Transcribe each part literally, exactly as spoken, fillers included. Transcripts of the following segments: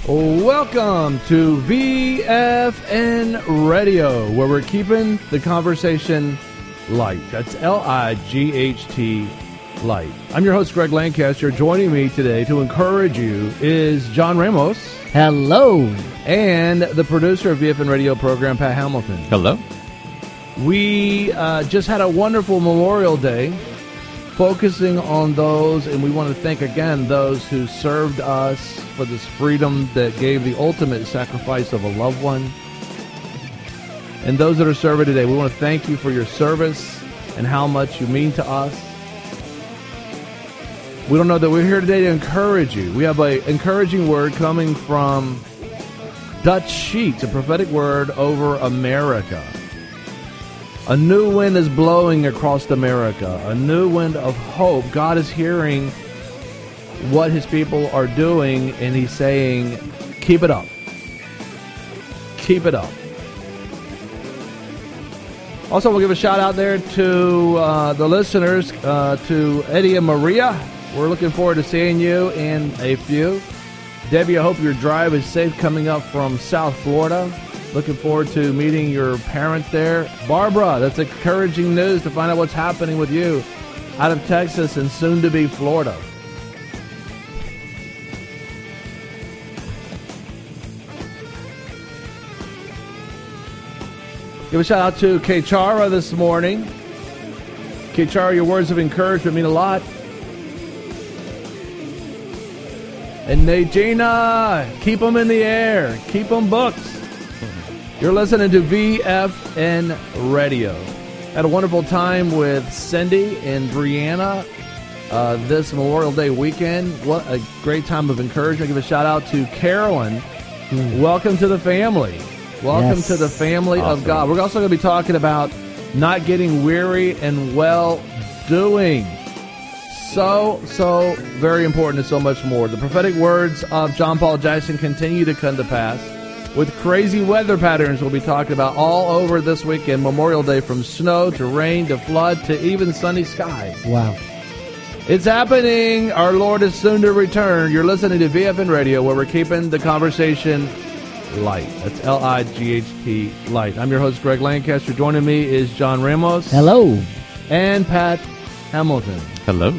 Welcome to V F N Radio, where we're keeping the conversation light. That's L I G H T, light. I'm your host, Greg Lancaster. Joining me today to encourage you is John Ramos. Hello. And the producer of V F N Radio program, Pat Hamilton. Hello. We uh, just had a wonderful Memorial Day, focusing on those, and we want to thank again those who served us for this freedom that gave the ultimate sacrifice of a loved one. And those that are serving today, we want to thank you for your service and how much you mean to us. We don't know that we're here today to encourage you. We have an encouraging word coming from Dutch Sheets, a prophetic word over America. A new wind is blowing across America, a new wind of hope. God is hearing what his people are doing, and he's saying, keep it up. Keep it up. Also, we'll give a shout out there to uh, the listeners, uh, to Eddie and Maria. We're looking forward to seeing you in a few. Debbie, I hope your drive is safe coming up from South Florida. Looking forward to meeting your parents there. Barbara, that's encouraging news to find out what's happening with you out of Texas and soon to be Florida. Give a shout out to Kechara this morning. Kechara, your words of encouragement mean a lot. And Najina, keep them in the air. Keep them booked. You're listening to V F N Radio. Had a wonderful time with Cindy and Brianna uh, this Memorial Day weekend. What a great time of encouragement. Give a shout out to Carolyn. Mm. Welcome to the family. Welcome yes. to the family awesome. of God. We're also going to be talking about not getting weary and well doing. So, so very important and so much more. The prophetic words of John Paul Jackson continue to come to pass with crazy weather patterns we'll be talking about all over this weekend. Memorial Day, from snow to rain to flood to even sunny skies. Wow. It's happening. Our Lord is soon to return. You're listening to V F N Radio, where we're keeping the conversation light. That's L I G H T, light. I'm your host, Greg Lancaster. Joining me is John Ramos. Hello. And Pat Hamilton. Hello.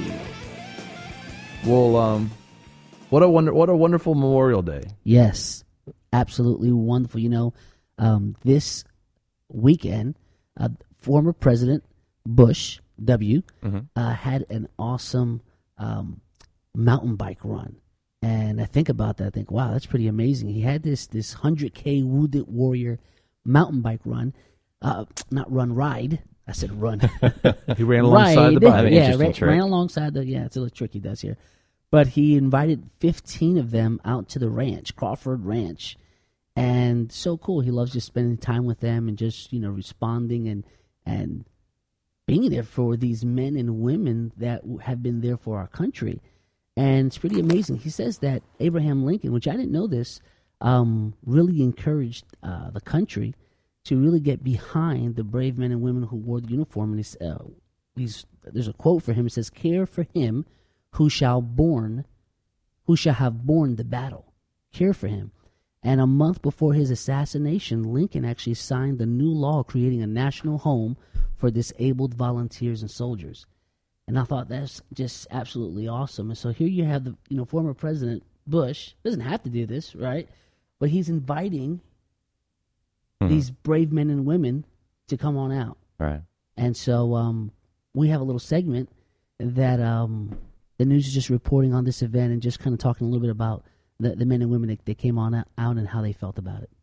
Well, um, what a wonder, what a wonderful Memorial Day. Yes, absolutely wonderful. You know, um, this weekend, uh, former President Bush W. Mm-hmm. uh, had an awesome um, mountain bike run. And I think about that. I think, wow, that's pretty amazing. He had this this one hundred K Wounded Warrior mountain bike run. Uh, not run, ride. I said run. He ran alongside ride. the bike. Yeah, ran, ran alongside the, yeah, it's a little trick he does here. But he invited fifteen of them out to the ranch, Crawford Ranch. And so cool. He loves just spending time with them and just, you know, responding and and being there for these men and women that have been there for our country. And it's pretty amazing. He says that Abraham Lincoln, which I didn't know this, um, really encouraged uh, the country to really get behind the brave men and women who wore the uniform. And he's, uh, he's, there's a quote for him. It says, "Care for him who shall born, who shall have borne the battle." Care for him. And a month before his assassination, Lincoln actually signed the new law creating a national home for disabled volunteers and soldiers. And I thought that's just absolutely awesome. And so here you have the, you know, former President Bush doesn't have to do this, right? But he's inviting hmm. these brave men and women to come on out. Right. And so um, we have a little segment that um, the news is just reporting on this event and just kind of talking a little bit about the, the men and women that, that came on out and how they felt about it.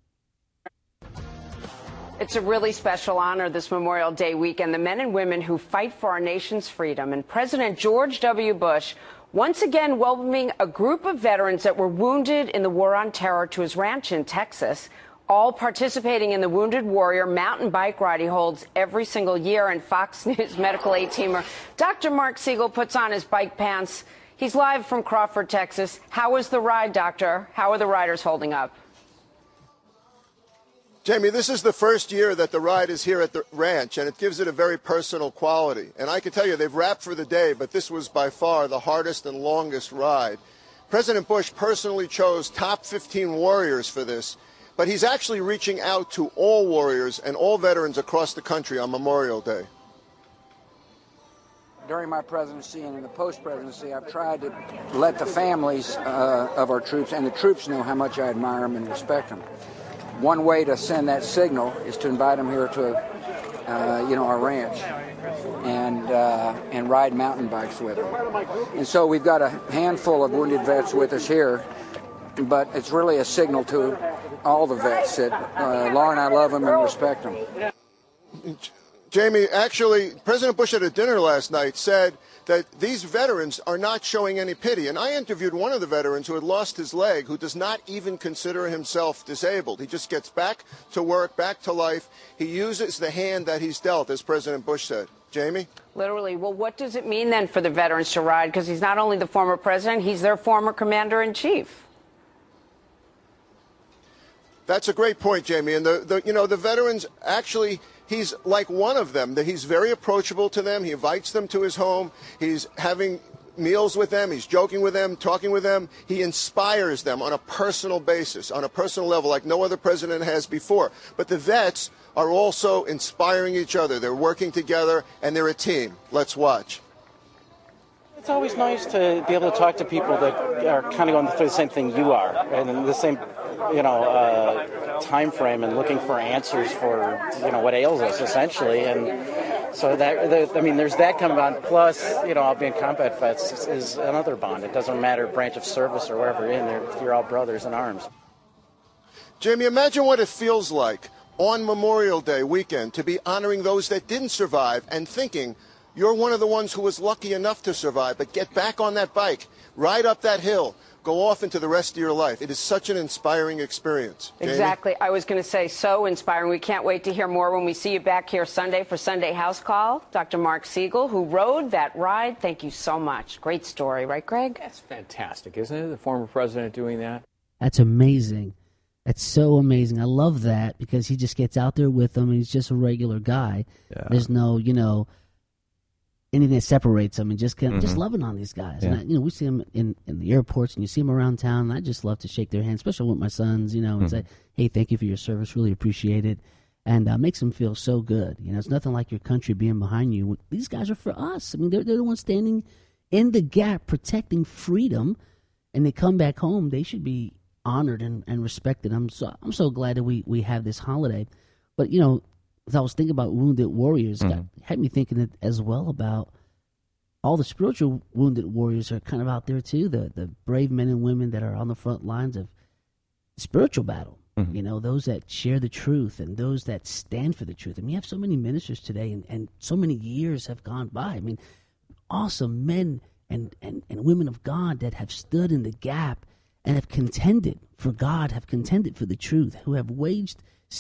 It's a really special honor this Memorial Day weekend. The men and women who fight for our nation's freedom. And President George W. Bush once again welcoming a group of veterans that were wounded in the war on terror to his ranch in Texas, all participating in the Wounded Warrior mountain bike ride he holds every single year. And Fox News medical aid teamer Doctor Mark Siegel puts on his bike pants. He's live from Crawford, Texas. How was the ride, Doctor? How are the riders holding up? Jamie, this is the first year that the ride is here at the ranch, and it gives it a very personal quality. And I can tell you, they've wrapped for the day, but this was by far the hardest and longest ride. President Bush personally chose top fifteen warriors for this, but he's actually reaching out to all warriors and all veterans across the country on Memorial Day. During my presidency and in the post-presidency, I've tried to let the families uh, of our troops and the troops know how much I admire them and respect them. One way to send that signal is to invite them here to, uh, you know, our ranch and uh, and ride mountain bikes with them. And so we've got a handful of wounded vets with us here, but it's really a signal to all the vets that uh, Laura and I love them and respect them. Jamie, actually, President Bush at a dinner last night said that these veterans are not showing any pity. And I interviewed one of the veterans who had lost his leg, who does not even consider himself disabled. He just gets back to work, back to life. He uses the hand that he's dealt, as President Bush said. Jamie? Literally. Well, what does it mean then for the veterans to ride? Because he's not only the former president, he's their former commander-in-chief. That's a great point, Jamie. And, the, the you know, the veterans actually... He's like one of them, that he's very approachable to them. He invites them to his home. He's having meals with them. He's joking with them, talking with them. He inspires them on a personal basis, on a personal level, like no other president has before. But the vets are also inspiring each other. They're working together, and they're a team. Let's watch. It's always nice to be able to talk to people that are kind of going through the same thing you are, and the same, you know, uh, time frame, and looking for answers for, you know, what ails us, essentially. And so that, the, I mean, there's that coming on. Plus, you know, all being combat vets is, is another bond. It doesn't matter branch of service or wherever you're in there, you're all brothers in arms. Jamie, imagine what it feels like on Memorial Day weekend to be honoring those that didn't survive and thinking, you're one of the ones who was lucky enough to survive, but get back on that bike, ride up that hill, go off into the rest of your life. It is such an inspiring experience. Jamie? Exactly. I was going to say, so inspiring. We can't wait to hear more when we see you back here Sunday for Sunday House Call. Doctor Mark Siegel, who rode that ride, thank you so much. Great story, right, Greg? That's fantastic, isn't it? The former president doing that. That's amazing. That's so amazing. I love that because he just gets out there with them, and he's just a regular guy. Yeah. There's no, you know, anything that separates them, and just mm-hmm. just loving on these guys. Yeah. And I, you know, we see them in, in the airports, and you see them around town. And I just love to shake their hands, especially with my sons, you know, and mm-hmm. say, "Hey, thank you for your service. Really appreciate it." And uh, makes them feel so good. You know, it's nothing like your country being behind you. These guys are for us. I mean, they're they're the ones standing in the gap, protecting freedom. And they come back home. They should be honored and, and respected. I'm so I'm so glad that we, we have this holiday. But you know, as I was thinking about wounded warriors, mm-hmm. got, had me thinking it as well about all the spiritual wounded warriors are kind of out there too. The the brave men and women that are on the front lines of spiritual battle. Mm-hmm. You know, those that share the truth and those that stand for the truth. I mean, you have so many ministers today, and, and so many years have gone by. I mean, awesome men and, and, and women of God that have stood in the gap and have contended for God, have contended for the truth, who have waged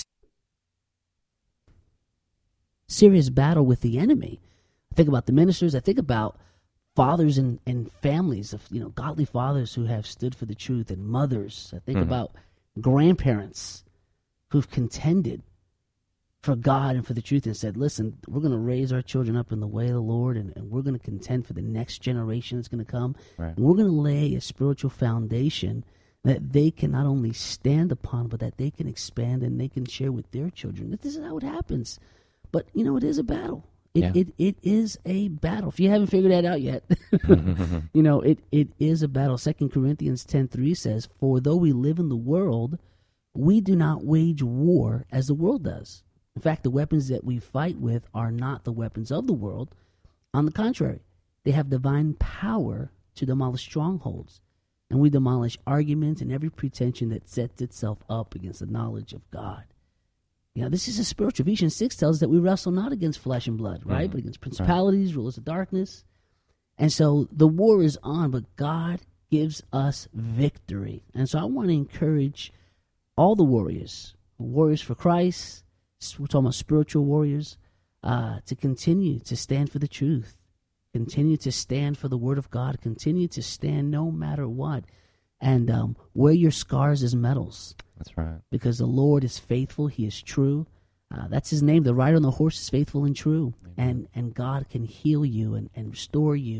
serious battle with the enemy. I think about the ministers. I think about fathers and, and families of, you know, godly fathers who have stood for the truth, and mothers. I think mm-hmm. about grandparents who've contended for God and for the truth and said, listen, we're going to raise our children up in the way of the Lord, and, and we're going to contend for the next generation that's going to come. Right. And we're going to lay a spiritual foundation that they can not only stand upon, but that they can expand and they can share with their children. This is how it happens. But, you know, it is a battle. It, yeah. it, it is a battle. If you haven't figured that out yet, you know, it, it is a battle. Second Corinthians ten three says, for though we live in the world, we do not wage war as the world does. In fact, the weapons that we fight with are not the weapons of the world. On the contrary, they have divine power to demolish strongholds. And we demolish arguments and every pretension that sets itself up against the knowledge of God. You know, this is a spiritual. Ephesians six tells us that we wrestle not against flesh and blood, right? Mm-hmm. But against principalities, right. rulers of darkness. And so the war is on, but God gives us victory. And so I want to encourage all the warriors, warriors for Christ, we're talking about spiritual warriors, uh, to continue to stand for the truth, continue to stand for the word of God, continue to stand no matter what, and um, wear your scars as medals. That's right. Because the Lord is faithful, he is true. Uh, that's his name. The rider on the horse is faithful and true. Amen. And and God can heal you and, and restore you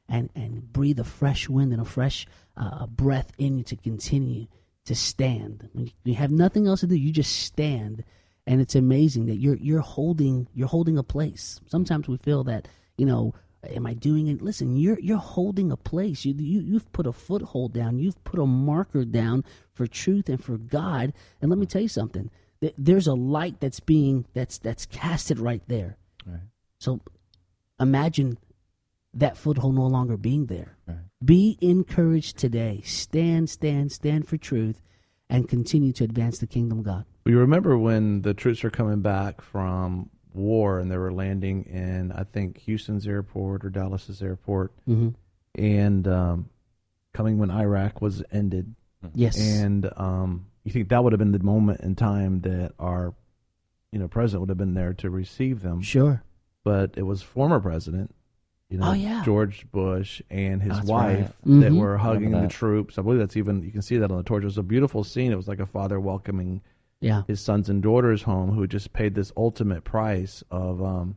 and, and breathe a fresh wind and a fresh uh, breath in you to continue to stand. When you have nothing else to do, you just stand. And it's amazing that you're you're holding you're holding a place. Sometimes we feel that, you know, am I doing it? Listen, you're you're holding a place. You, you you've put a foothold down. You've put a marker down for truth and for God. And let me tell you something. There's a light that's being that's that's casted right there. Right. So imagine that foothold no longer being there. Right. Be encouraged today. Stand, stand, stand for truth, and continue to advance the kingdom of God. You remember when the troops were coming back from war and they were landing in, I think, Houston's airport or Dallas's airport, mm-hmm. and um, coming when Iraq was ended. Yes. And um, you think that would have been the moment in time that our, you know, president would have been there to receive them. Sure. But it was former president, you know, oh, yeah. George Bush and his That's wife right. that Mm-hmm. were hugging Remember the that. troops. I believe that's even, you can see that on the torch. It was a beautiful scene. It was like a father welcoming Yeah. his sons and daughters home, who just paid this ultimate price of um,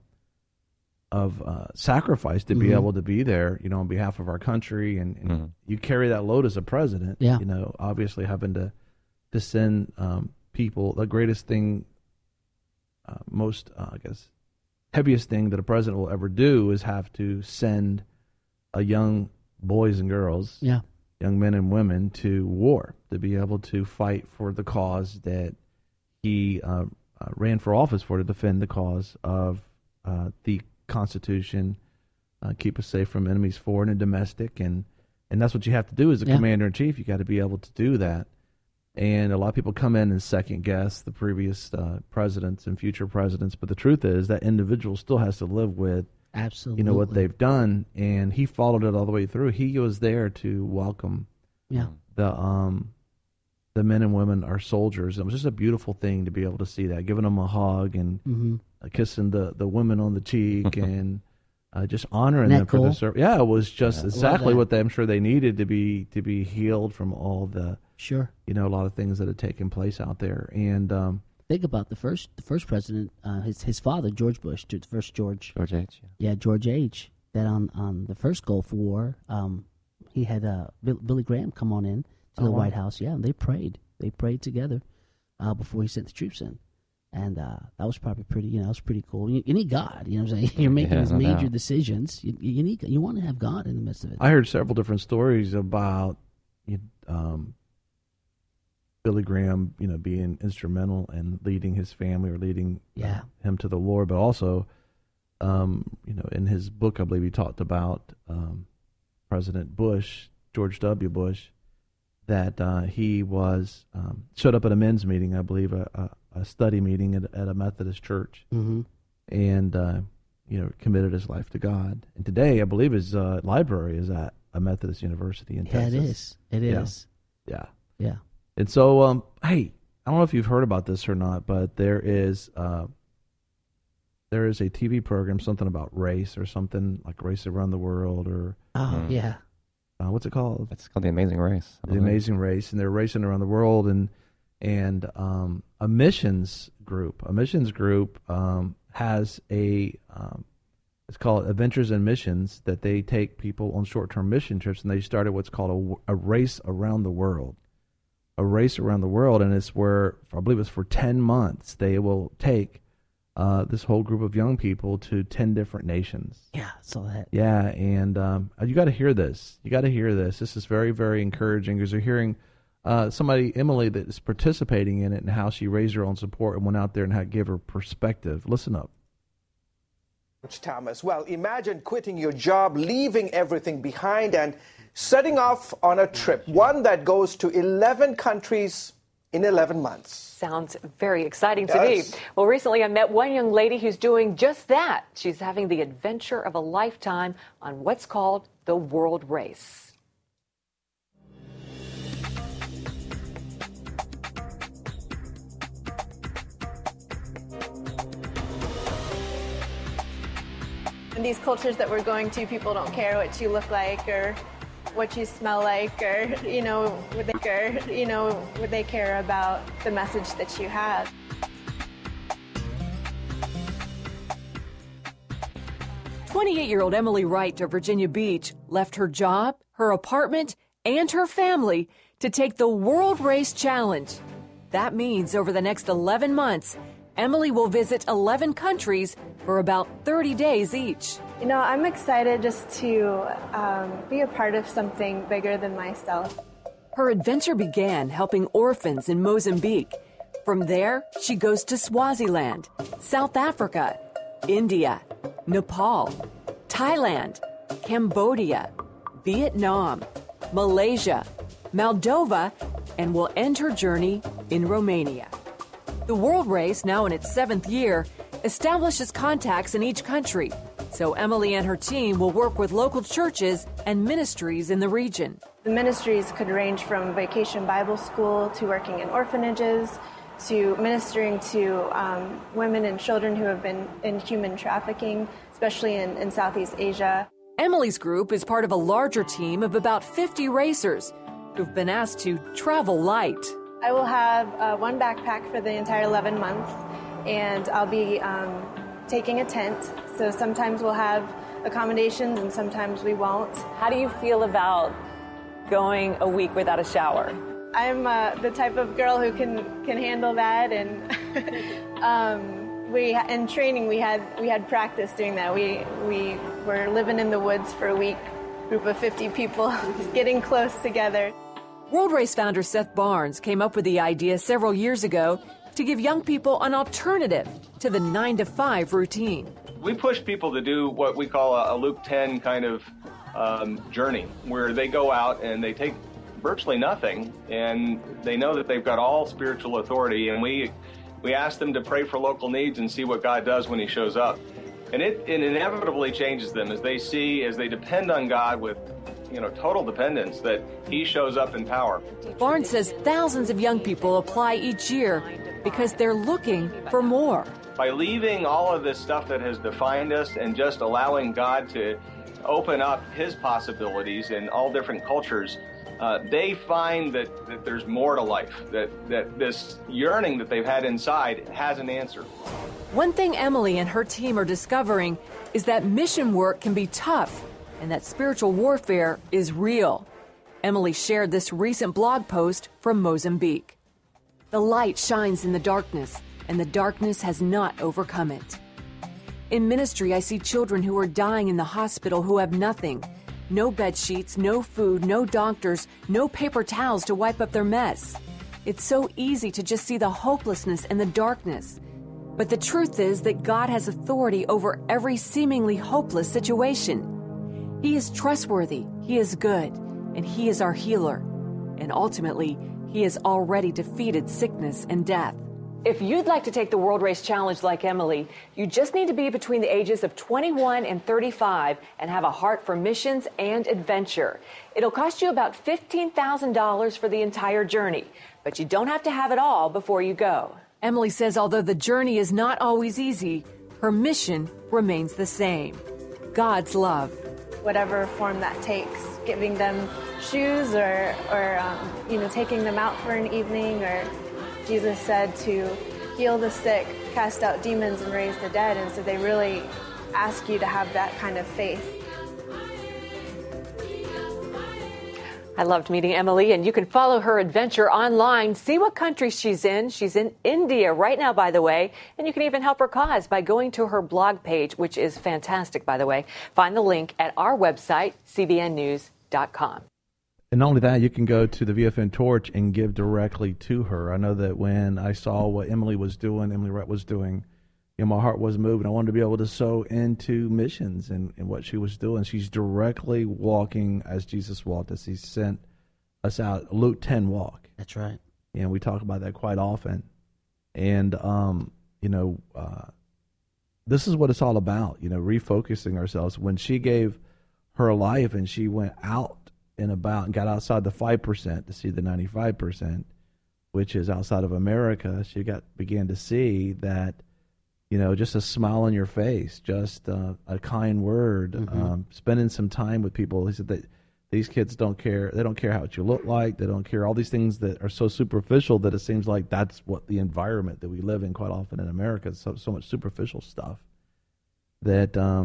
of uh, sacrifice to be Mhm. able to be there, you know, on behalf of our country. And, and Mhm. you carry that load as a president, Yeah. you know, obviously having to, to send um, people, the greatest thing, uh, most, uh, I guess, heaviest thing that a president will ever do is have to send a young boys and girls, Yeah. young men and women, to war, to be able to fight for the cause that he uh, uh, ran for office for, to defend the cause of uh, the Constitution, uh, keep us safe from enemies, foreign and domestic, and and that's what you have to do as a Yeah. commander in chief. You got to be able to do that. And a lot of people come in and second guess the previous uh, presidents and future presidents, but the truth is that individual still has to live with, Absolutely. you know, what they've done, and he followed it all the way through. He was there to welcome Yeah. the um the men and women, our soldiers. It was just a beautiful thing to be able to see that, giving them a hug and Mm-hmm. uh, kissing the, the women on the cheek and uh, just honoring Isn't them that for cool? the service. Yeah, it was just Yeah. exactly that. what they, I'm sure they needed to be to be healed from all the, Sure. you know, a lot of things that had taken place out there. And um, Think about the first the first president, uh, his his father, George Bush, the first George. George H. Yeah. Yeah, George H. That on, on the first Gulf War, um, he had uh, Bill, Billy Graham come on in to Oh, the wow. White House. Yeah, and they prayed. They prayed together uh, before he sent the troops in. And uh, that was probably pretty, you know, that was pretty cool. You, you need God, you know what I'm saying? You're making Yeah, these no major doubt. decisions. You, you need, you want to have God in the midst of it. I heard several different stories about you um, Billy Graham, you know, being instrumental in leading his family or leading uh, Yeah. him to the Lord, but also, um, you know, in his book, I believe he talked about um, President Bush, George W. Bush, that uh, he was um, showed up at a men's meeting, I believe, a, a, a study meeting at, at a Methodist church, Mm-hmm. and uh, you know, committed his life to God. And today, I believe his uh, library is at a Methodist university in Yeah, Texas. it is. It Yeah. is. Yeah. Yeah. And so, um, hey, I don't know if you've heard about this or not, but there is uh, there is a T V program, something about race or something like Race Around the World, or Oh, Mm. yeah. uh, what's it called? It's called The Amazing Race. I The believe. Amazing Race, and they're racing around the world, and and um, a missions group, a missions group um, has a um, it's called Adventures in Missions, that they take people on short-term mission trips, and they started what's called a, a race around the world, a race around the world, and it's where I believe it's for ten months they will take uh, this whole group of young people to ten different nations. Yeah, I saw that. Yeah, and um, you got to hear this. You got to hear this. This is very, very encouraging, because you're hearing uh, somebody, Emily, that is participating in it, and how she raised her own support and went out there and had give her perspective. Listen up. Coach Thomas. Well, imagine quitting your job, leaving everything behind, and setting off on a trip, one that goes to eleven countries in eleven months. Sounds very exciting It to me. does. Well, recently I met one young lady who's doing just that. She's having the adventure of a lifetime on what's called the World Race. In these cultures that we're going to, people don't care what you look like or what you smell like, or you know, what they care, you know, what they care about the message that you have. twenty-eight-year-old Emily Wright of Virginia Beach left her job, her apartment, and her family to take the World Race Challenge. That means over the next eleven months, Emily will visit eleven countries for about thirty days each. You know, I'm excited just to um, be a part of something bigger than myself. Her adventure began helping orphans in Mozambique. From there, she goes to Swaziland, South Africa, India, Nepal, Thailand, Cambodia, Vietnam, Malaysia, Moldova, and will end her journey in Romania. The World Race, now in its seventh year, establishes contacts in each country, so Emily and her team will work with local churches and ministries in the region. The ministries could range from Vacation Bible School to working in orphanages to ministering to um, women and children who have been in human trafficking, especially in, in Southeast Asia. Emily's group is part of a larger team of about fifty racers who've been asked to travel light. I will have uh, one backpack for the entire eleven months, and I'll be um, taking a tent. So sometimes we'll have accommodations and sometimes we won't. How do you feel about going a week without a shower? I'm uh, the type of girl who can, can handle that, and um, we in training we had we had practice doing that. We we were living in the woods for a week, group of fifty people, getting close together. World Race founder Seth Barnes came up with the idea several years ago to give young people an alternative to the nine to five routine. We push people to do what we call a, a Luke ten kind of um, journey, where they go out and they take virtually nothing, and they know that they've got all spiritual authority, and we we ask them to pray for local needs and see what God does when he shows up. And it, it inevitably changes them as they see, as they depend on God with, you know, total dependence, that he shows up in power. Barnes says thousands of young people apply each year because they're looking for more. By leaving all of this stuff that has defined us and just allowing God to open up his possibilities in all different cultures, Uh, they find that, that there's more to life, that, that this yearning that they've had inside has an answer. One thing Emily and her team are discovering is that mission work can be tough and that spiritual warfare is real. Emily shared this recent blog post from Mozambique. The light shines in the darkness, and the darkness has not overcome it. In ministry, I see children who are dying in the hospital who have nothing. No bed sheets, no food, no doctors, no paper towels to wipe up their mess. It's so easy to just see the hopelessness and the darkness. But the truth is that God has authority over every seemingly hopeless situation. He is trustworthy, he is good, and he is our healer. And ultimately, he has already defeated sickness and death. If you'd like to take the World Race Challenge like Emily, you just need to be between the ages of twenty-one and thirty-five and have a heart for missions and adventure. It'll cost you about fifteen thousand dollars for the entire journey, but you don't have to have it all before you go. Emily says although the journey is not always easy, her mission remains the same. God's love. Whatever form that takes, giving them shoes or, or um, you know, taking them out for an evening, or Jesus said to heal the sick, cast out demons, and raise the dead. And so they really ask you to have that kind of faith. I loved meeting Emily, and you can follow her adventure online. See what country she's in. She's in India right now, by the way, and you can even help her cause by going to her blog page, which is fantastic, by the way. Find the link at our website, c b n news dot com. And not only that, you can go to the V F N Torch and give directly to her. I know that when I saw what Emily was doing, Emily Wright was doing, you know, my heart was moved. I wanted to be able to sow into missions and, and what she was doing. She's directly walking as Jesus walked, as he sent us out. Luke ten walk. That's right. And we talk about that quite often. And, um, you know, uh, this is what it's all about, you know, refocusing ourselves. When she gave her life and she went out and about and got outside the five percent to see the ninety-five percent, which is outside of America, she got began to see that, you know, just a smile on your face, just uh, a kind word, mm-hmm. um, spending some time with people. He said that these kids don't care. They don't care how you look like. They don't care all these things that are so superficial that it seems like that's what the environment that we live in quite often in America. So so much superficial stuff that um,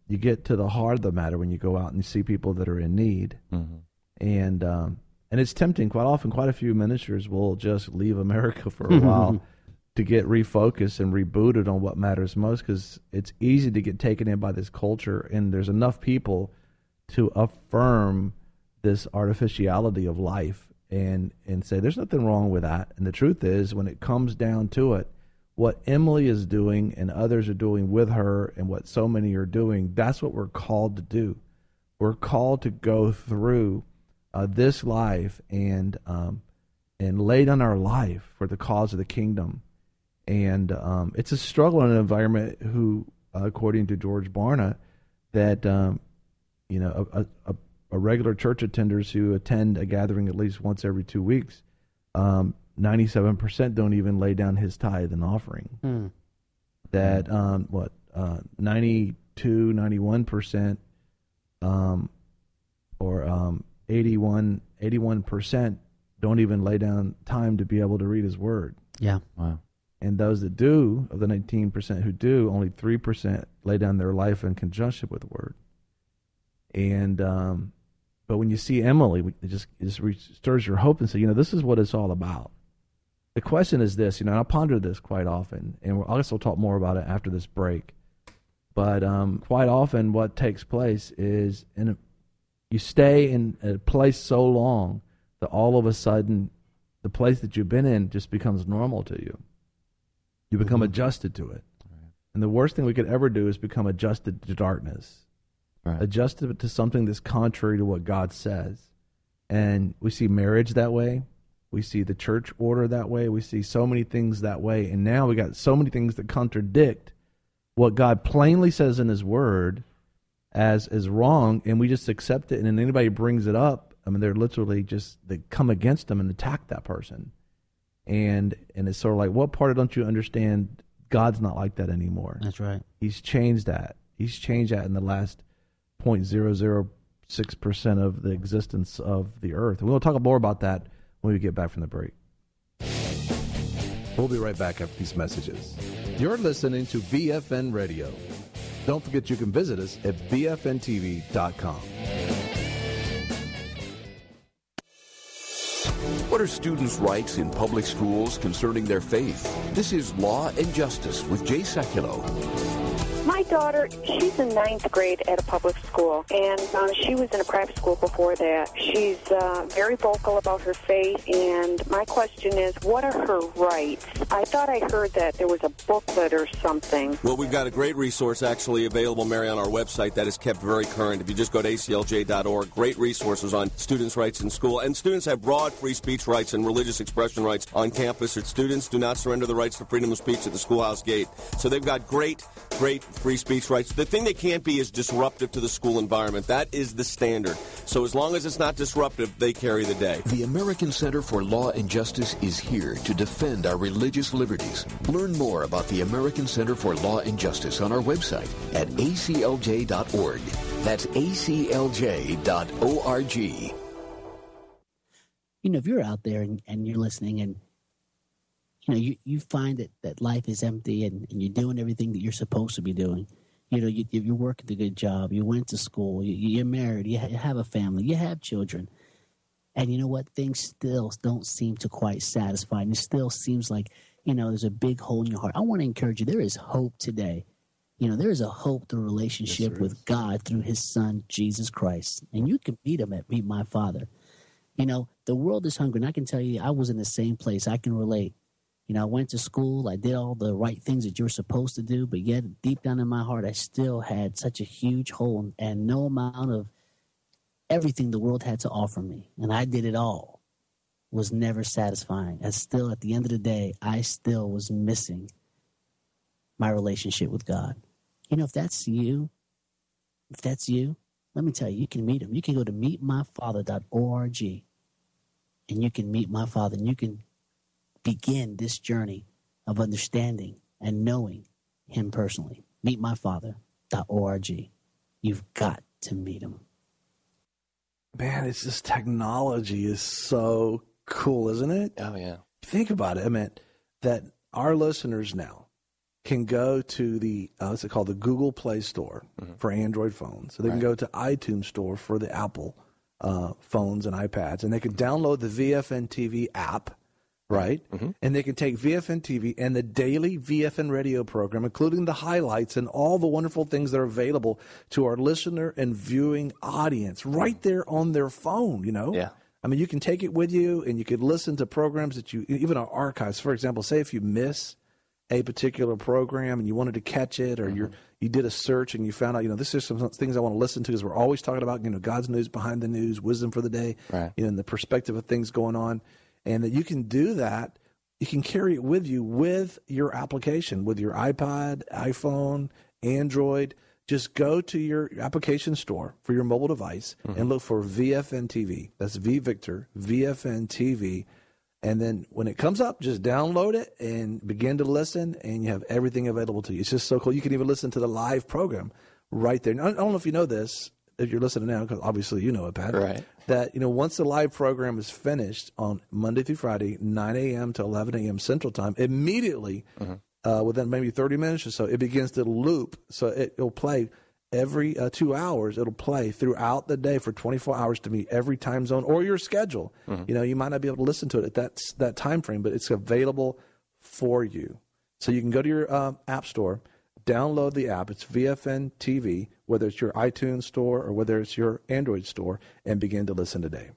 you get to the heart of the matter when you go out and you see people that are in need. Mm-hmm. And um, and it's tempting. Quite often, quite a few ministers will just leave America for a while to get refocused and rebooted on what matters most, because it's easy to get taken in by this culture, and there's enough people to affirm this artificiality of life and, and say there's nothing wrong with that. And the truth is, when it comes down to it, what Emily is doing and others are doing with her and what so many are doing, that's what we're called to do. We're called to go through uh, this life and um, and lay down our life for the cause of the kingdom. And um, it's a struggle in an environment who, uh, according to George Barna, that um, you know a, a, a regular church attenders who attend a gathering at least once every two weeks, um, ninety-seven percent don't even lay down his tithe and offering. Hmm. That um, what uh, ninety-two, ninety-one percent, um, or um, eighty-one, eighty-one percent don't even lay down time to be able to read his word. Yeah. Wow. And those that do, of the nineteen percent who do, only three percent lay down their life in conjunction with the word. And, um, but when you see Emily, it just, it just stirs your hope and say, you know, this is what it's all about. The question is this, you know, and I ponder this quite often, and I guess we'll talk more about it after this break. But um, quite often what takes place is in a, you stay in a place so long that all of a sudden the place that you've been in just becomes normal to you. You become mm-hmm. adjusted to it. Right. And the worst thing we could ever do is become adjusted to darkness. Right. Adjusted to something that's contrary to what God says. And we see marriage that way. We see the church order that way. We see so many things that way. And now we got so many things that contradict what God plainly says in his word as is wrong, and we just accept it. And then anybody brings it up, I mean, they're literally just, they come against them and attack that person. And and it's sort of like, what part of don't you understand? God's not like that anymore. That's right. He's changed that. He's changed that in the last zero point zero zero six percent of the existence of the earth. And we'll talk more about that when we get back from the break. We'll be right back after these messages. You're listening to B F N Radio. Don't forget you can visit us at B F N T V dot com. What are students' rights in public schools concerning their faith? This is Law and Justice with Jay Sekulow. My daughter, she's in ninth grade at a public school, and um, she was in a private school before that. She's uh, very vocal about her faith, and my question is, what are her rights? I thought I heard that there was a booklet or something. Well, we've got a great resource actually available, Mary, on our website that is kept very current. If you just go to A C L J dot org, great resources on students' rights in school. And students have broad free speech rights and religious expression rights on campus. Students do not surrender the rights to freedom of speech at the schoolhouse gate. So they've got great, great free speech rights. The thing they can't be is disruptive to the school environment. That is the standard. So as long as it's not disruptive, they carry the day. The American Center for Law and Justice is here to defend our religious liberties. Learn more about the American Center for Law and Justice on our website at A C L J dot org. That's A C L J dot org. You know, if you're out there and, and you're listening and you know, you, you find that, that life is empty and, and you're doing everything that you're supposed to be doing. You know, you, you're working a good job, you went to school, you, you're married, you have a family, you have children. And you know what? Things still don't seem to quite satisfy. And it still seems like, you know, there's a big hole in your heart. I want to encourage you. There is hope today. You know, there is a hope through relationship yes, with God through his son, Jesus Christ. And you can meet him at Meet My Father. You know, the world is hungry. And I can tell you, I was in the same place. I can relate. You know, I went to school. I did all the right things that you're supposed to do. But yet, deep down in my heart, I still had such a huge hole and no amount of everything the world had to offer me. And I did it all. Was never satisfying. And still, at the end of the day, I still was missing my relationship with God. You know, if that's you, if that's you, let me tell you, you can meet him. You can go to meet my father dot org and you can meet my Father, and you can begin this journey of understanding and knowing him personally. meet my father dot org. You've got to meet him. Man, it's just technology is so cool, isn't it? Oh, yeah. Think about it. I mean, that our listeners now can go to the, uh, what's it called, the Google Play Store mm-hmm. for Android phones. So they right. can go to iTunes Store for the Apple uh, phones and iPads. And they can download the V F N T V app, right? Mm-hmm. And they can take V F N T V and the daily V F N radio program, including the highlights and all the wonderful things that are available to our listener and viewing audience right there on their phone, you know? Yeah. I mean, you can take it with you, and you could listen to programs that you, even our archives. For example, say if you miss a particular program and you wanted to catch it, or mm-hmm. you're, you did a search and you found out, you know, this is some things I want to listen to, because we're always talking about, you know, God's news behind the news, wisdom for the day, right. you know, and the perspective of things going on, and that you can do that. You can carry it with you with your application, with your iPod, iPhone, Android. Just go to your application store for your mobile device mm-hmm. and look for V F N T V. That's V Victor, V F N T V. And then when it comes up, just download it and begin to listen, and you have everything available to you. It's just so cool. You can even listen to the live program right there. Now, I don't know if you know this, if you're listening now, because obviously you know it, Pat. Right. That, you know, once the live program is finished on Monday through Friday, nine a.m. to eleven a.m. Central Time, immediately, mm-hmm. uh, within maybe thirty minutes or so, it begins to loop. So it, it'll play every uh, two hours. It'll play throughout the day for twenty-four hours to meet every time zone or your schedule. Mm-hmm. You know, you might not be able to listen to it at that, that time frame, but it's available for you. So you can go to your uh, app store, download the app. It's V F N T V, whether it's your iTunes store or whether it's your Android store, and begin to listen today.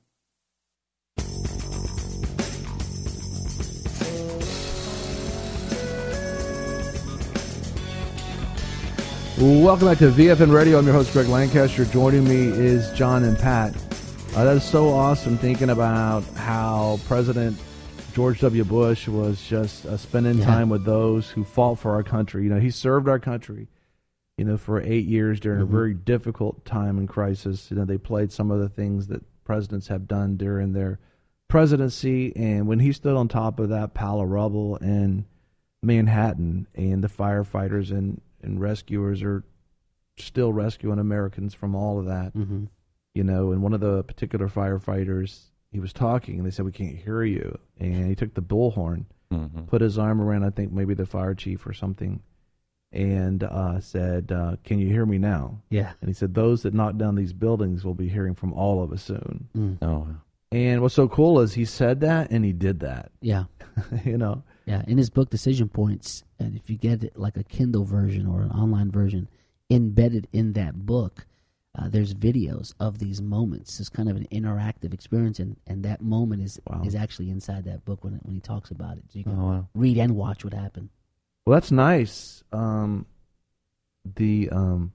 Welcome back to V F N Radio. I'm your host, Greg Lancaster. Joining me is John and Pat. Uh, that is so awesome, thinking about how President George W. Bush was just uh, spending yeah. time with those who fought for our country. You know, he served our country, you know, for eight years during mm-hmm. a very difficult time and crisis. You know, they played some of the things that presidents have done during their presidency. And when he stood on top of that pile of rubble in Manhattan, and the firefighters and, and rescuers are still rescuing Americans from all of that, mm-hmm. you know, and one of the particular firefighters, he was talking, and they said, "We can't hear you." And he took the bullhorn, mm-hmm. put his arm around, I think, maybe the fire chief or something, and uh, said, uh, "Can you hear me now?" Yeah. And he said, "Those that knock down these buildings will be hearing from all of us soon." Mm. Oh. And what's so cool is he said that, and he did that. Yeah. You know? Yeah. In his book, Decision Points, and if you get it like a Kindle version or an online version, embedded in that book, Uh, there's videos of these moments. It's kind of an interactive experience, and, and that moment is wow. is actually inside that book when when he talks about it. So you can oh, wow. read and watch what happened. Well, that's nice. Um, the um,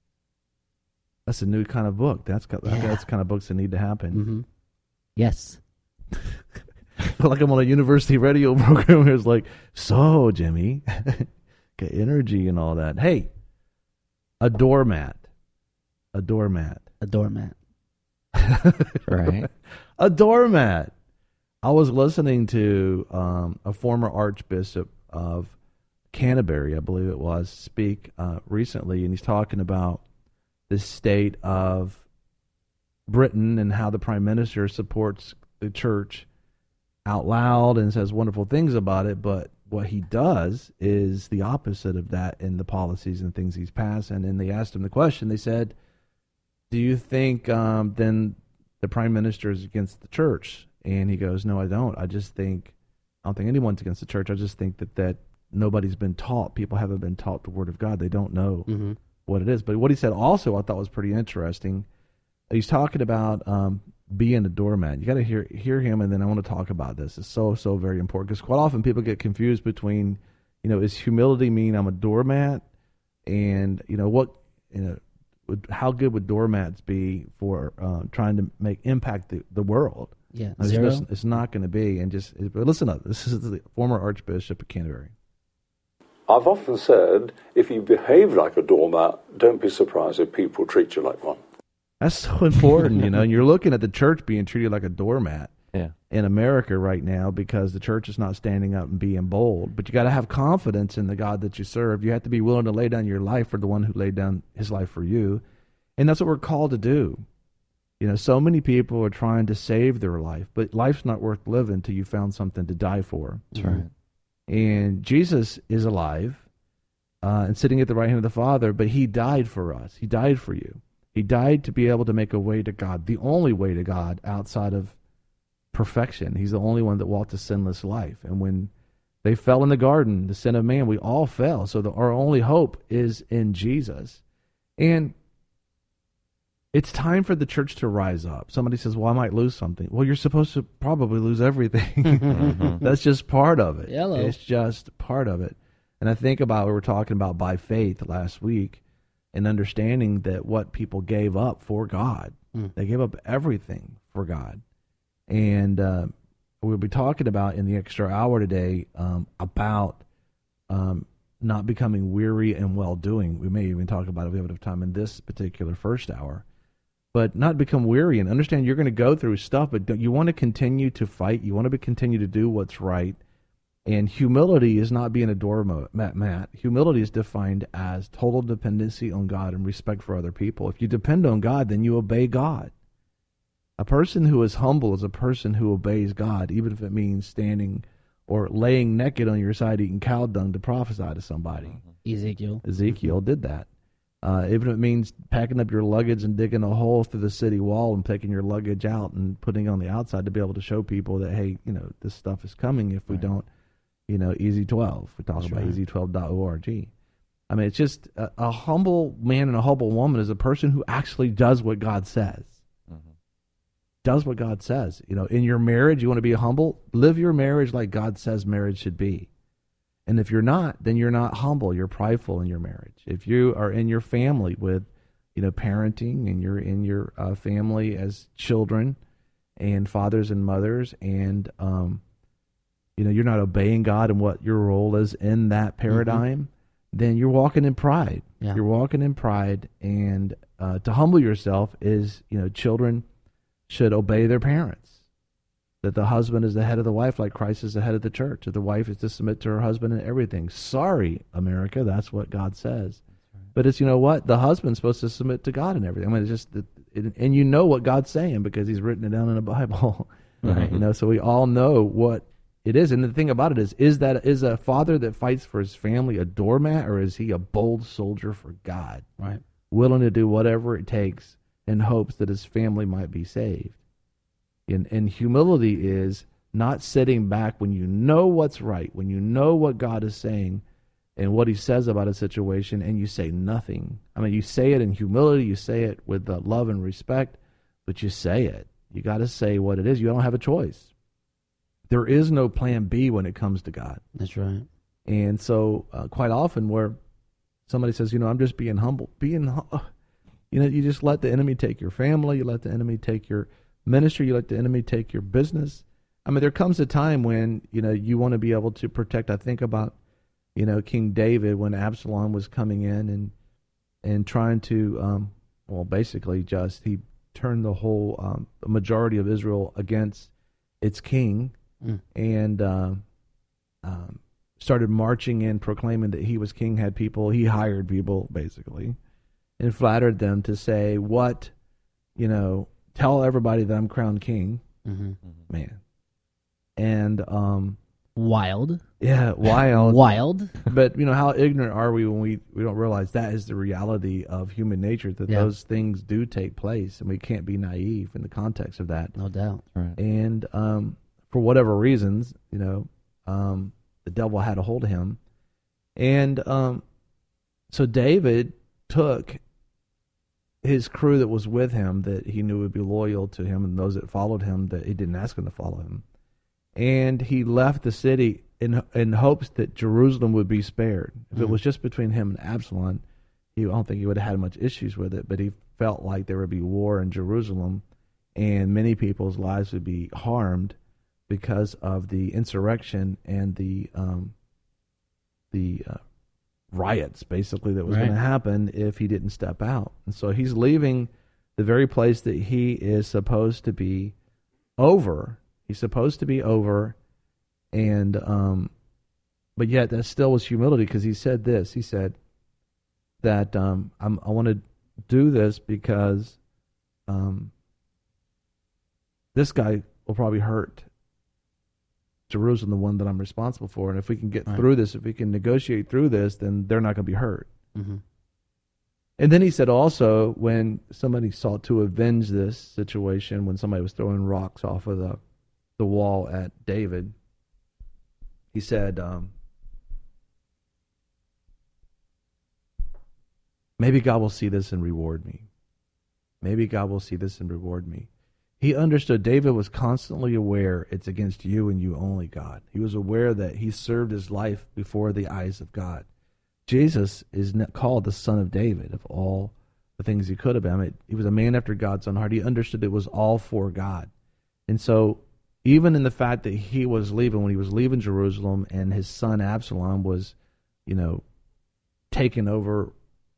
that's a new kind of book. That's yeah. that's the kind of books that need to happen. Mm-hmm. Yes. I feel like I'm on a university radio program where it's like, so Jimmy, get energy and all that. Hey, a doormat. A doormat. A doormat. Right. A doormat. I was listening to um, a former Archbishop of Canterbury, I believe it was, speak uh, recently, and he's talking about the state of Britain and how the Prime Minister supports the church out loud and says wonderful things about it, but what he does is the opposite of that in the policies and things he's passing. And they asked him the question, they said, "Do you think um, then the Prime Minister is against the church?" And he goes, "No, I don't. I just think, I don't think anyone's against the church. I just think that, that nobody's been taught. People haven't been taught the Word of God. They don't know mm-hmm. what it is." But what he said also I thought was pretty interesting. He's talking about um, being a doormat. You got to hear hear him, and then I want to talk about this. It's so, so very important, because quite often people get confused between, you know, is humility mean I'm a doormat? And, you know, what, you know, Would, how good would doormats be for uh, trying to make impact the, the world? Yeah, it's, zero. Just, it's not going to be. And just listen up. This is the former Archbishop of Canterbury. I've often said, if you behave like a doormat, don't be surprised if people treat you like one. That's so important, you know. And you're looking at the church being treated like a doormat yeah. in America right now, because the church is not standing up and being bold. But you got to have confidence in the God that you serve. You have to be willing to lay down your life for the one who laid down his life for you. And that's what we're called to do. You know, so many people are trying to save their life, but life's not worth living until you found something to die for. That's right. And Jesus is alive, uh, and sitting at the right hand of the Father, but he died for us. He died for you. He died to be able to make a way to God, the only way to God outside of perfection. He's the only one that walked a sinless life. And when they fell in the garden, the sin of man, we all fell. So the, our only hope is in Jesus. And it's time for the church to rise up. Somebody says, well, I might lose something. Well, you're supposed to probably lose everything. Mm-hmm. That's just part of it. Hello. It's just part of it. And I think about, we were talking about by faith last week, and understanding that what people gave up for God. Mm. They gave up everything for God. And uh, we'll be talking about in the extra hour today um, about um, not becoming weary and well-doing. We may even talk about it if we have enough time in this particular first hour. But not become weary and understand you're going to go through stuff, but don't, you want to continue to fight. You want to be, continue to do what's right. And humility is not being a doormat. Matt. Humility is defined as total dependency on God and respect for other people. If you depend on God, then you obey God. A person who is humble is a person who obeys God, even if it means standing or laying naked on your side eating cow dung to prophesy to somebody. Ezekiel. Ezekiel did that. Uh, even if it means packing up your luggage and digging a hole through the city wall and taking your luggage out and putting it on the outside to be able to show people that, hey, you know, this stuff is coming if we right. don't, you know, Easy twelve. We talk That's about right. easy twelve dot org. I mean, it's just a, a humble man and a humble woman is a person who actually does what God says. Mm-hmm. Does what God says. You know, in your marriage, you want to be humble? Live your marriage like God says marriage should be. And if you're not, then you're not humble. You're prideful in your marriage. If you are in your family with, you know, parenting, and you're in your uh, family as children and fathers and mothers, and, um, you know, you're not obeying God and what your role is in that paradigm, mm-hmm. then you're walking in pride. Yeah. You're walking in pride. And uh, to humble yourself is, you know, children should obey their parents. That the husband is the head of the wife like Christ is the head of the church. That the wife is to submit to her husband in everything. Sorry, America, that's what God says. Right. But it's, you know what? The husband's supposed to submit to God in everything. I mean, it's just, it, and you know what God's saying because he's written it down in the Bible. Right. You know, so we all know what it is. And the thing about it is, is that is a father that fights for his family a doormat, or is he a bold soldier for God? Right. Willing to do whatever it takes in hopes that his family might be saved. And, and humility is not sitting back when you know what's right, when you know what God is saying and what he says about a situation, and you say nothing. I mean, you say it in humility, you say it with uh, love and respect, but you say it. You got to say what it is. You don't have a choice. There is no plan B when it comes to God. That's right. And so uh, quite often where somebody says, you know, I'm just being humble, being, you know, you just let the enemy take your family, you let the enemy take your ministry, you let the enemy take your business. I mean, there comes a time when, you know, you want to be able to protect. I think about, you know, King David when Absalom was coming in and and trying to, um, well, basically just, he turned the whole um, majority of Israel against its king mm. and uh, um, started marching in, proclaiming that he was king, had people, he hired people, basically, and flattered them to say what, you know, tell everybody that I'm crowned king. Mm-hmm. Man. And um wild. Yeah, wild. Wild. But you know, how ignorant are we when we, we don't realize that is the reality of human nature, that yeah. those things do take place, and we can't be naive in the context of that. No doubt. Right. And um for whatever reasons, you know, um the devil had a hold of him. And um so David took his crew that was with him, that he knew would be loyal to him, and those that followed him that he didn't ask them to follow him. And he left the city in in hopes that Jerusalem would be spared. If mm-hmm. it was just between him and Absalom, he, I don't think he would have had much issues with it, but he felt like there would be war in Jerusalem, and many people's lives would be harmed because of the insurrection and the um, the uh, riots, basically, that was right. going to happen if he didn't step out. And so he's leaving the very place that he is supposed to be over. He's supposed to be over, and um, but yet that still was humility, because he said this. He said that um, I'm, I want to do this because um, this guy will probably hurt Jerusalem, the one that I'm responsible for. And if we can get Right. through this, if we can negotiate through this, then they're not going to be hurt. Mm-hmm. And then he said also, when somebody sought to avenge this situation, when somebody was throwing rocks off of the, the wall at David, he said, um, maybe God will see this and reward me. Maybe God will see this and reward me. He understood David was constantly aware it's against you and you only, God. He was aware that he served his life before the eyes of God. Jesus is called the Son of David of all the things he could have been. I mean, he was a man after God's own heart. He understood it was all for God. And so even in the fact that he was leaving, when he was leaving Jerusalem and his son Absalom was, you know, taken over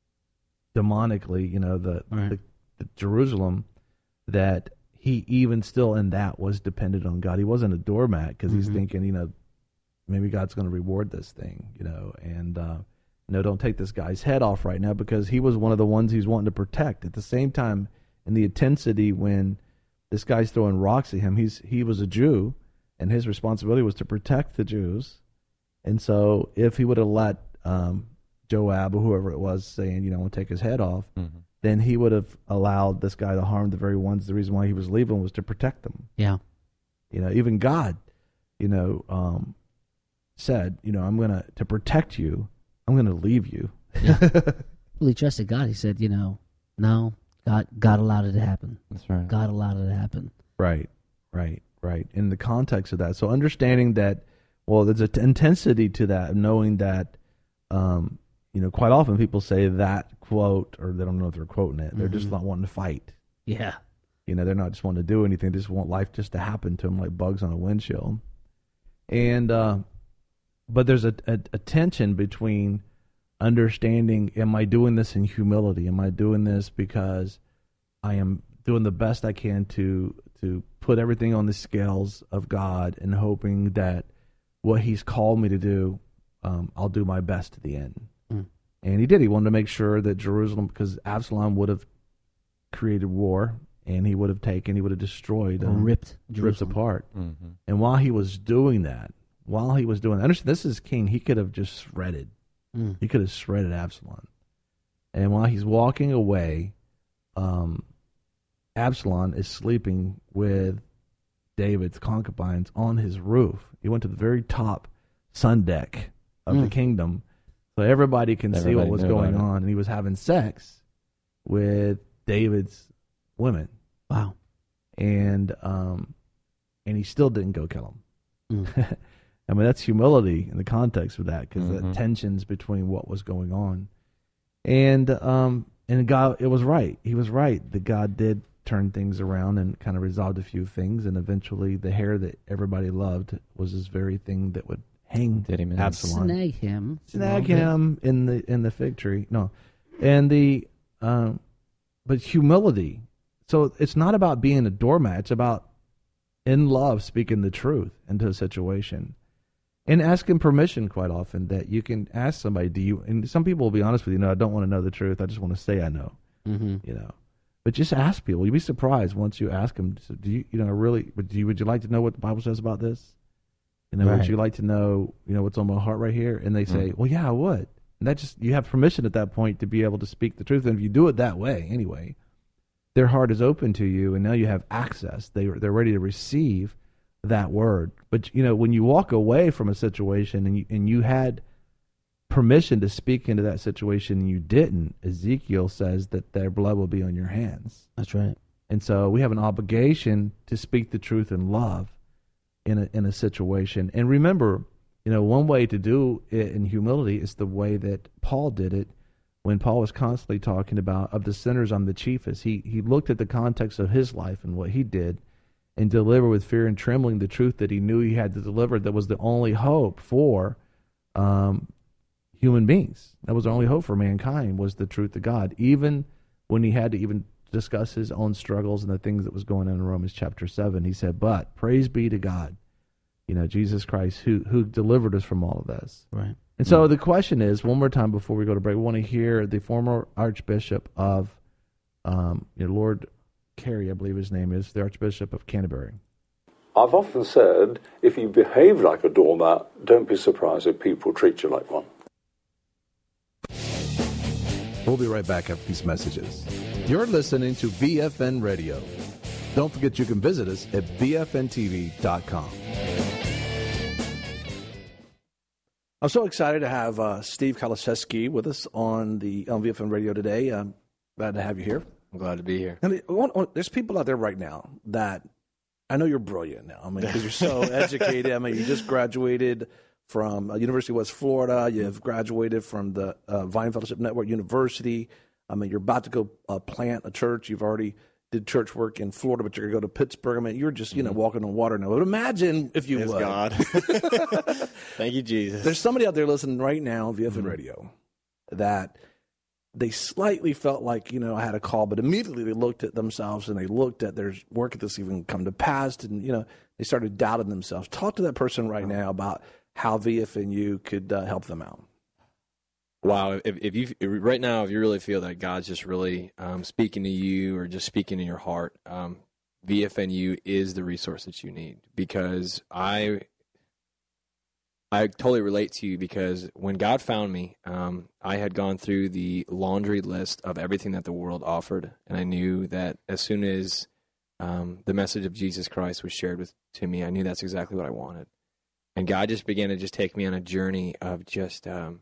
demonically, you know, the, right. the, the Jerusalem, that he even still in that was dependent on God. He wasn't a doormat because mm-hmm. he's thinking, you know, maybe God's going to reward this thing, you know, and, uh, you know, don't take this guy's head off right now, because he was one of the ones he's wanting to protect. At the same time, in the intensity when this guy's throwing rocks at him, he's he was a Jew, and his responsibility was to protect the Jews. And so if he would have let um, Joab or whoever it was saying, you know, we'll take his head off, mm-hmm. then he would have allowed this guy to harm the very ones. The reason why he was leaving was to protect them. Yeah. You know, even God, you know, um, said, you know, I'm going to, to protect you, I'm going to leave you. Yeah. Well, he trusted God. He said, you know, no, God, God allowed it to happen. That's right. God allowed it to happen. Right, right, right. In the context of that. So understanding that, well, there's an intensity to that, knowing that, um, you know, quite often people say that quote, or they don't know if they're quoting it. They're mm-hmm. just not wanting to fight. Yeah. You know, they're not just wanting to do anything. They just want life just to happen to them like bugs on a windshield. And, uh, but there's a, a, a tension between understanding, am I doing this in humility? Am I doing this because I am doing the best I can to to put everything on the scales of God and hoping that what he's called me to do, um, I'll do my best to the end. Mm. And he did. He wanted to make sure that Jerusalem, because Absalom would have created war, and he would have taken, he would have destroyed, um, ripped, ripped apart. Mm-hmm. And while he was doing that, while he was doing that, understand, this is king, he could have just shredded. Mm. He could have shredded Absalom. And while he's walking away, um, Absalom is sleeping with David's concubines on his roof. He went to the very top sun deck of mm. the kingdom, so everybody can everybody see what was going on. And he was having sex with David's women. Wow. And um, and he still didn't go kill him. Mm. I mean, that's humility in the context of that, because mm-hmm. the tensions between what was going on. And um, and God, it was right. He was right that God did turn things around and kind of resolved a few things. And eventually the hair that everybody loved was this very thing that would hang Absalom. Snag him. Snag him in the in the fig tree. No. And the, um, but humility. So it's not about being a doormat. It's about, in love, speaking the truth into a situation. And asking permission quite often, that you can ask somebody, do you, and some people will be honest with you, no, I don't want to know the truth. I just want to say I know, mm-hmm. you know. But just ask people. You'd be surprised once you ask them, do you, you know, really, would you, would you like to know what the Bible says about this? You know, right. would you like to know, you know, what's on my heart right here? And they say, mm-hmm. well, yeah, I would. And that just, you have permission at that point to be able to speak the truth. And if you do it that way anyway, their heart is open to you, and now you have access. They, they're ready to receive that word. But, you know, when you walk away from a situation and you, and you had permission to speak into that situation and you didn't, Ezekiel says that their blood will be on your hands. That's right. And so we have an obligation to speak the truth in love in a, in a situation. And remember, you know, one way to do it in humility is the way that Paul did it when Paul was constantly talking about, of the sinners I'm the chiefest. He, he looked at the context of his life and what he did, and deliver with fear and trembling the truth that he knew he had to deliver, that was the only hope for um, human beings. That was the only hope for mankind, was the truth of God, even when he had to even discuss his own struggles and the things that was going on in Romans chapter seven. He said, but praise be to God, you know, Jesus Christ, who who delivered us from all of this. Right. And so mm-hmm. the question is, one more time before we go to break, we want to hear the former Archbishop of um, you know, Lord Carey, I believe his name is, the Archbishop of Canterbury. I've often said, if you behave like a doormat, don't be surprised if people treat you like one. We'll be right back after these messages. You're listening to V F N Radio. Don't forget you can visit us at V F N T V dot com. I'm so excited to have uh, Steve Kaliszewski with us on the on V F N Radio today. I'm glad to have you here. I'm glad to be here. And there's people out there right now that I know you're brilliant now. I mean, because you're so educated. I mean, you just graduated from uh, University of West Florida. You've graduated from the uh, Vine Fellowship Network University. I mean, you're about to go uh, plant a church. You've already did church work in Florida, but you're going to go to Pittsburgh. I mean, you're just, you know, walking on water now. But imagine if you Yes, would. God. Thank you, Jesus. There's somebody out there listening right now on V F N mm-hmm. Radio that they slightly felt like, you know, I had a call, but immediately they looked at themselves and they looked at their work at this even come to pass, and, you know, they started doubting themselves. Talk to that person right now about how V F N U could uh, help them out. Wow, if, if you if, right now, if you really feel that God's just really um, speaking to you or just speaking in your heart, um, V F N U is the resource that you need, because I I totally relate to you, because when God found me, um, I had gone through the laundry list of everything that the world offered, and I knew that as soon as um, the message of Jesus Christ was shared with to me, I knew that's exactly what I wanted, and God just began to just take me on a journey of just. Um,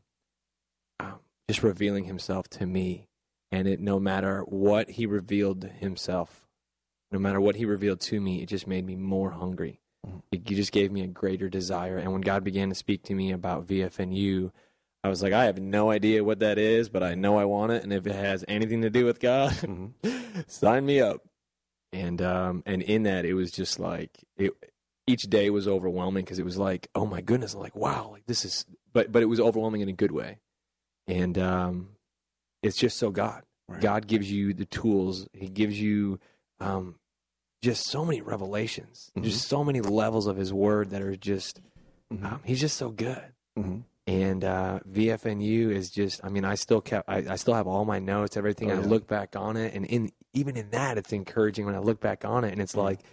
Um, just revealing himself to me, and it no matter what he revealed himself, no matter what he revealed to me, it just made me more hungry. Mm-hmm. It, it just gave me a greater desire. And when God began to speak to me about V F N U, I was like, I have no idea what that is, but I know I want it, and if it has anything to do with God, mm-hmm. sign me up. And um, and in that, it was just like it. Each day was overwhelming, because it was like, oh my goodness, I'm like, wow, like this is. But but it was overwhelming in a good way. And um, it's just so God. Right. God gives you the tools. He gives you um, just so many revelations, mm-hmm. just so many levels of his word that are just, mm-hmm. um, he's just so good. Mm-hmm. And uh, V F N U is just, I mean, I still kept, I, I still have all my notes, everything. Oh, yeah. I look back on it, and in even in that, it's encouraging when I look back on it. And it's mm-hmm. like,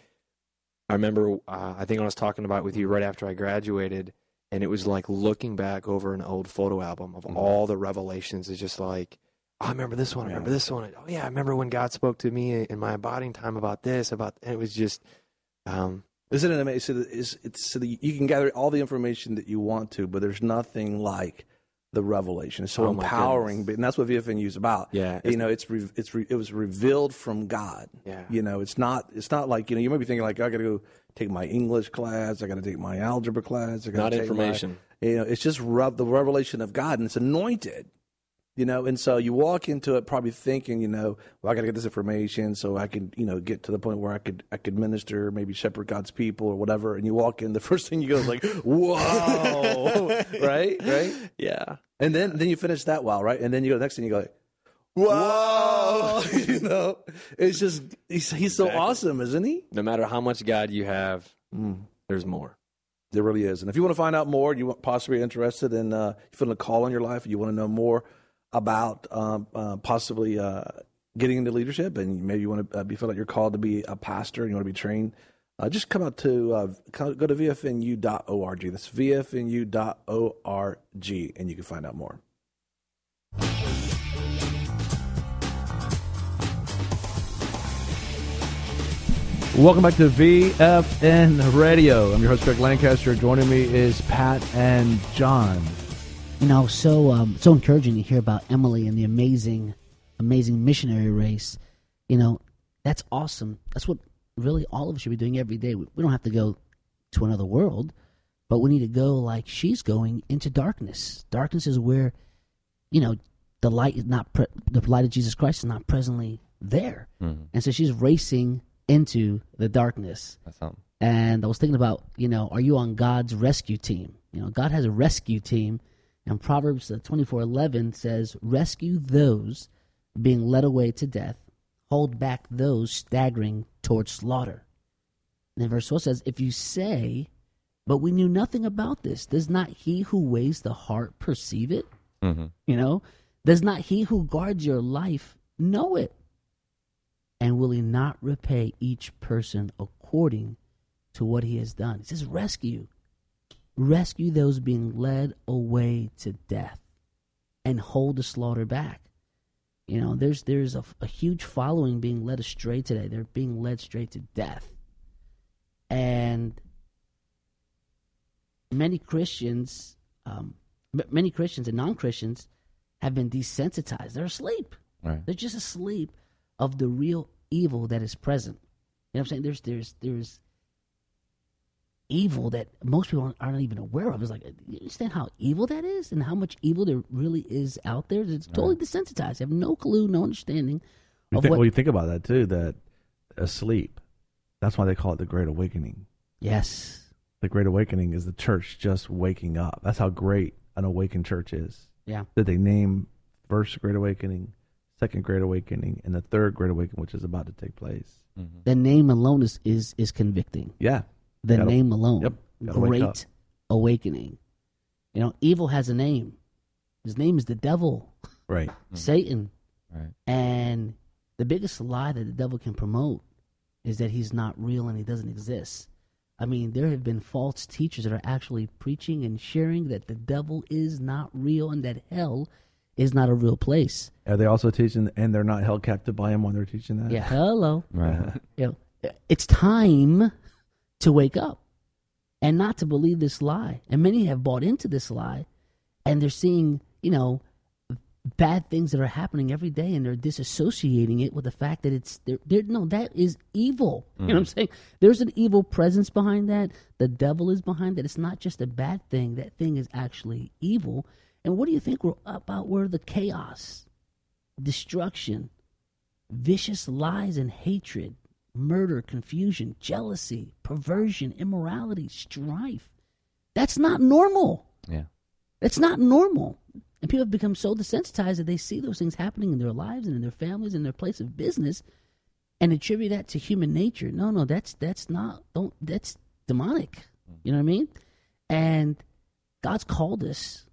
I remember, uh, I think I was talking about with you right after I graduated, and it was like looking back over an old photo album of mm-hmm. all the revelations. It's just like, oh, I remember this one. I remember yeah. this one. Oh, yeah, I remember when God spoke to me in my abiding time about this, about, and it was just. Um, Isn't it amazing? So it's, it's, so that you can gather all the information that you want to, but there's nothing like the revelation. It's so oh empowering, but, and that's what V F N U is about. Yeah, you know, it's re, it's re, it was revealed from God. Yeah, you know, it's not it's not like, you know, you might be thinking like, I got to go take my English class, I got to take my algebra class. I gotta not take information. My, you know, it's just re- the revelation of God, and it's anointed. You know, and so you walk into it probably thinking, you know, well, I got to get this information so I can, you know, get to the point where I could, I could minister, maybe shepherd God's people or whatever. And you walk in, the first thing you go is like, whoa, right, right, yeah. And then, then you finish that well, right, and then you go the next thing you go like, whoa, you know, it's just he's he's so exactly. awesome, isn't he? No matter how much God you have, mm. there's more. There really is. And if you want to find out more, you possibly interested in, uh, you feel a call in your life, you want to know more about um, uh, possibly uh, getting into leadership, and maybe you want to uh, be feel like you're called to be a pastor and you want to be trained, uh, just come out to uh, go to V F N U dot org. That's V F N U dot org, and you can find out more. Welcome back to V F N Radio. I'm your host, Greg Lancaster. Joining me is Pat and John. You know, so um, so encouraging to hear about Emily and the amazing, amazing missionary race. You know, that's awesome. That's what really all of us should be doing every day. We, we don't have to go to another world, but we need to go like she's going into darkness. Darkness is where, you know, the light is not pre- the light of Jesus Christ is not presently there, mm-hmm. and so she's racing into the darkness. That's something. And I was thinking about, you know, are you on God's rescue team? You know, God has a rescue team. And Proverbs twenty-four eleven says, rescue those being led away to death, hold back those staggering towards slaughter. And then verse four says, if you say, but we knew nothing about this, does not he who weighs the heart perceive it? Mm-hmm. You know, does not he who guards your life know it? And will he not repay each person according to what he has done. He says, rescue. Rescue those being led away to death and hold the slaughter back. You know, there's there's a, a huge following being led astray today. They're being led straight to death. And many Christians, um, m- many Christians and non-Christians have been desensitized. They're asleep. Right. They're just asleep of the real evil that is present. You know what I'm saying? There's there's there's evil that most people aren't, aren't even aware of. It's like, you understand how evil that is and how much evil there really is out there? It's totally right. desensitized. They have no clue, no understanding You of think, what... well, you think about that, too, that asleep, that's why they call it the Great Awakening. Yes. The Great Awakening is the church just waking up. That's how great an awakened church is. Yeah. That they name first Great Awakening, second Great Awakening, and the third Great Awakening, which is about to take place. Mm-hmm. The name alone is, is, is convicting. Yeah. The Gotta, name alone. Yep. Great Awakening. You know, evil has a name. His name is the devil. Right. Satan. Right. And the biggest lie that the devil can promote is that he's not real and he doesn't exist. I mean, there have been false teachers that are actually preaching and sharing that the devil is not real and that hell is not a real place. Are they also teaching, and they're not held captive by him when they're teaching that? Yeah, hello. Right. You know, it's time to wake up and not to believe this lie. And many have bought into this lie, and they're seeing, you know, bad things that are happening every day, and they're disassociating it with the fact that it's they're, they're, no, that is evil. Mm. You know what I'm saying? There's an evil presence behind that. The devil is behind that. It's not just a bad thing. That thing is actually evil. And what do you think we're about? Where the chaos, destruction, vicious lies and hatred, murder, confusion, jealousy, perversion, immorality, strife. That's not normal. Yeah. It's not normal. And people have become so desensitized that they see those things happening in their lives and in their families and their place of business and attribute that to human nature. No, no, that's that's not don't that's demonic. You know what I mean? And God's called us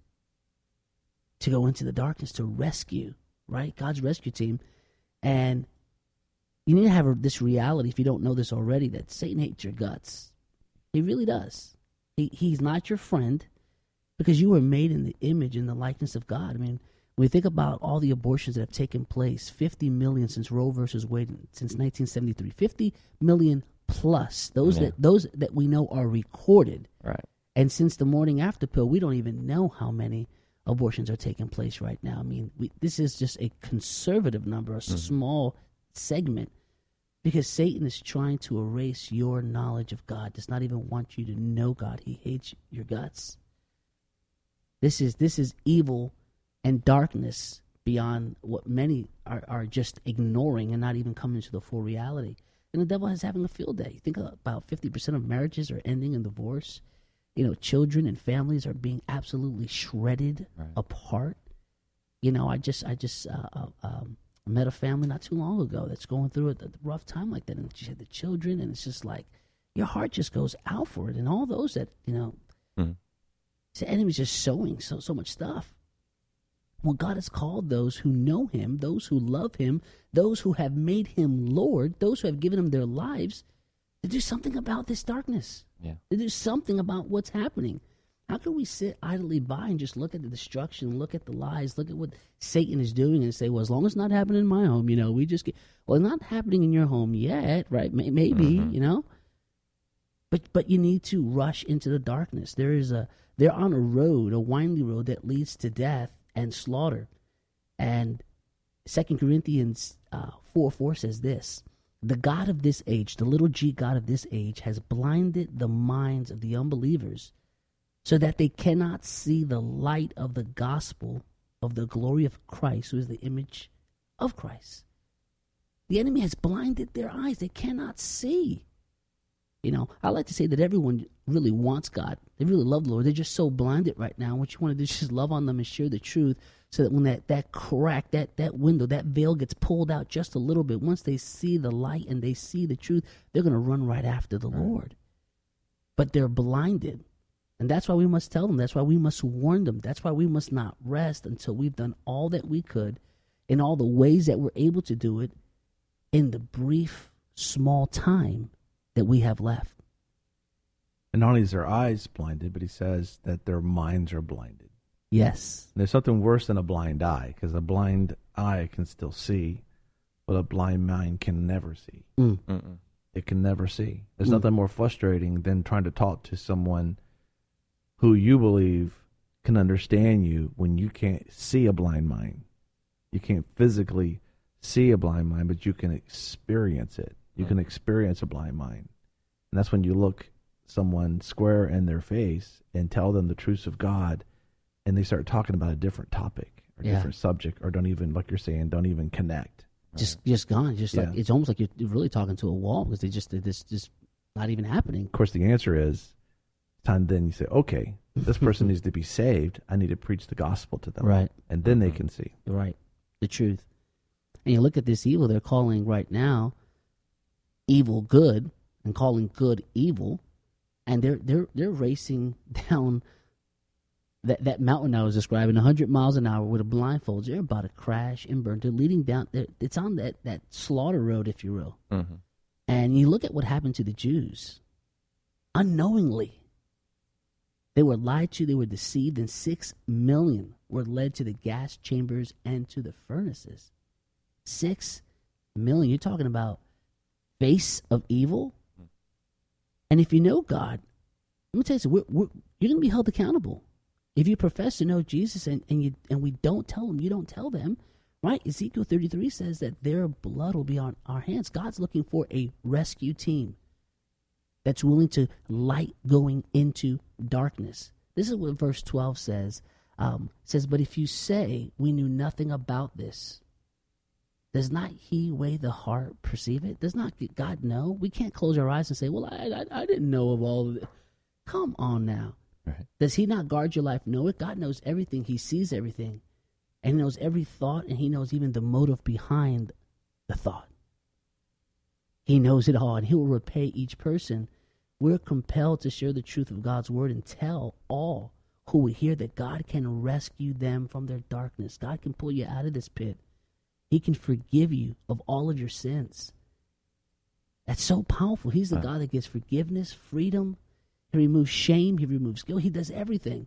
to go into the darkness to rescue, right? God's rescue team. And you need to have this reality, if you don't know this already, that Satan hates your guts. He really does. He He's not your friend. Because you were made in the image and the likeness of God. I mean, when we think about all the abortions that have taken place, fifty million since Roe versus Wade, since nineteen seventy-three, fifty million plus, those yeah. that those that we know are recorded. Right. And since the morning after pill, we don't even know how many abortions are taking place right now. I mean, we, this is just a conservative number, a mm-hmm. small segment, because Satan is trying to erase your knowledge of God, does not even want you to know God. He hates your guts. This is this is evil and darkness beyond what many are, are just ignoring and not even coming to the full reality. And the devil is having a field day. You think about fifty percent of marriages are ending in divorce. You know, children and families are being absolutely shredded right. apart. You know, I just I just uh, um, met a family not too long ago that's going through a, a rough time like that. And she had the children, and it's just like your heart just goes out for it. And all those that, you know, mm-hmm. the enemy's just sowing so so much stuff. Well, God has called those who know him, those who love him, those who have made him Lord, those who have given him their lives, to do something about this darkness. Yeah. To do something about what's happening. How can we sit idly by and just look at the destruction, look at the lies, look at what Satan is doing and say, well, as long as it's not happening in my home, you know, we just get, well, it's not happening in your home yet, right? Maybe, mm-hmm. you know? But but you need to rush into the darkness. There is a They're on a road, a winding road that leads to death and slaughter. And Second Corinthians uh, four four says this, the God of this age, the little g God of this age, has blinded the minds of the unbelievers so that they cannot see the light of the gospel of the glory of Christ, who is the image of Christ. The enemy has blinded their eyes. They cannot see. You know, I like to say that everyone really wants God. They really love the Lord. They're just so blinded right now. What you want to do is just love on them and share the truth so that when that, that crack, that, that window, that veil gets pulled out just a little bit, once they see the light and they see the truth, they're going to run right after the right. Lord. But they're blinded. And that's why we must tell them. That's why we must warn them. That's why we must not rest until we've done all that we could in all the ways that we're able to do it in the brief, small time that we have left. And not only is their eyes blinded, but he says that their minds are blinded. Yes. And there's something worse than a blind eye, because a blind eye can still see, but a blind mind can never see. Mm. It can never see. There's Mm. nothing more frustrating than trying to talk to someone who you believe can understand you when you can't see a blind mind. You can't physically see a blind mind, but you can experience it. You can experience a blind mind. And that's when you look someone square in their face and tell them the truths of God, and they start talking about a different topic or Yeah. different subject, or don't even, like you're saying, don't even connect. Just just gone. Just like Yeah. it's almost like you're really talking to a wall because they just this just not even happening. Of course, the answer is time. Then you say, okay, this person needs to be saved. I need to preach the gospel to them, Right. And then they can see. Right. The truth. And you look at this evil they're calling right now evil good and calling good evil, and they're they're they're racing down that that mountain I was describing, one hundred miles an hour with a blindfold. They're about to crash and burn. They're leading down. They're, it's on that that slaughter road, if you will. Mm-hmm. And you look at what happened to the Jews. Unknowingly, they were lied to. They were deceived, and six million were led to the gas chambers and to the furnaces. Six million. You're talking about face of evil. And if you know God, let me tell you something. We're, we're, you're going to be held accountable. If you profess to know Jesus and, and you and we don't tell them, you don't tell them, right? Ezekiel thirty-three says that their blood will be on our hands. God's looking for a rescue team that's willing to light going into darkness. This is what verse twelve says. Um, it says, but if you say we knew nothing about this, does not he weigh the heart, perceive it? Does not God know? We can't close our eyes and say, well, I, I, I didn't know of all of it. Come on now. Right. Does he not guard your life? Know it. God knows everything. He sees everything. And he knows every thought, and he knows even the motive behind the thought. He knows it all, and he will repay each person. We're compelled to share the truth of God's word and tell all who will hear that God can rescue them from their darkness. God can pull you out of this pit. He can forgive you of all of your sins. That's so powerful. He's the Right. God that gives forgiveness, freedom. He removes shame. He removes guilt. He does everything.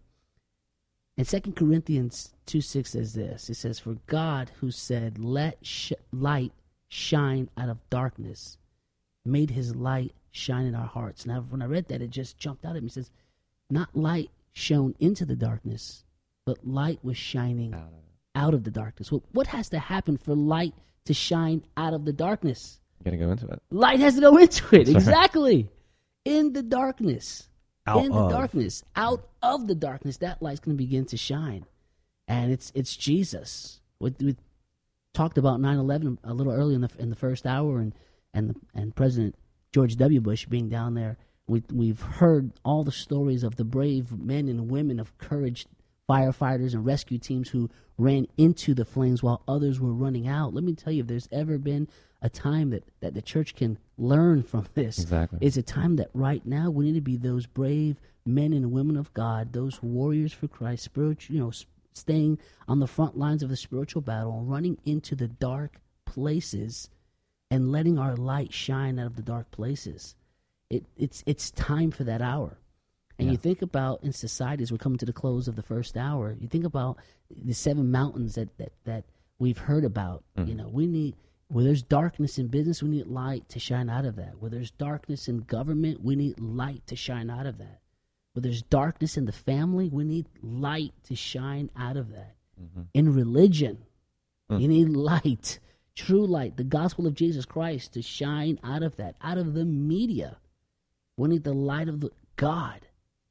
And Second Corinthians two six says this. It says, for God who said, let sh- light shine out of darkness, made his light shine in our hearts. Now, when I read that, it just jumped out at me. It says, not light shone into the darkness, but light was shining out of, out of the darkness. Well, what has to happen for light to shine out of the darkness? You gotta go into it. Light has to go into it. That's right. Exactly. In the darkness. Out in the of. darkness. Out of the darkness, that light's going to begin to shine. And it's it's Jesus. We, we talked about nine eleven a little earlier in the in the first hour, and and the, and President George W. Bush being down there. We we've heard all the stories of the brave men and women of courage, firefighters and rescue teams who ran into the flames while others were running out. Let me tell you, if there's ever been a time that, that the church can learn from this, Exactly. it's a time that right now we need to be those brave men and women of God, those warriors for Christ, spiritual, you know, staying on the front lines of the spiritual battle, running into the dark places and letting our light shine out of the dark places. It, it's it's time for that hour. And Yeah. you think about in society, as we're coming to the close of the first hour, you think about the seven mountains that, that, that we've heard about. Mhm. You know, we need, where there's darkness in business, we need light to shine out of that. Where there's darkness in government, we need light to shine out of that. Where there's darkness in the family, we need light to shine out of that. Mm-hmm. In religion, Mm. you need light, true light, the gospel of Jesus Christ to shine out of that. Out of the media, we need the light of the God.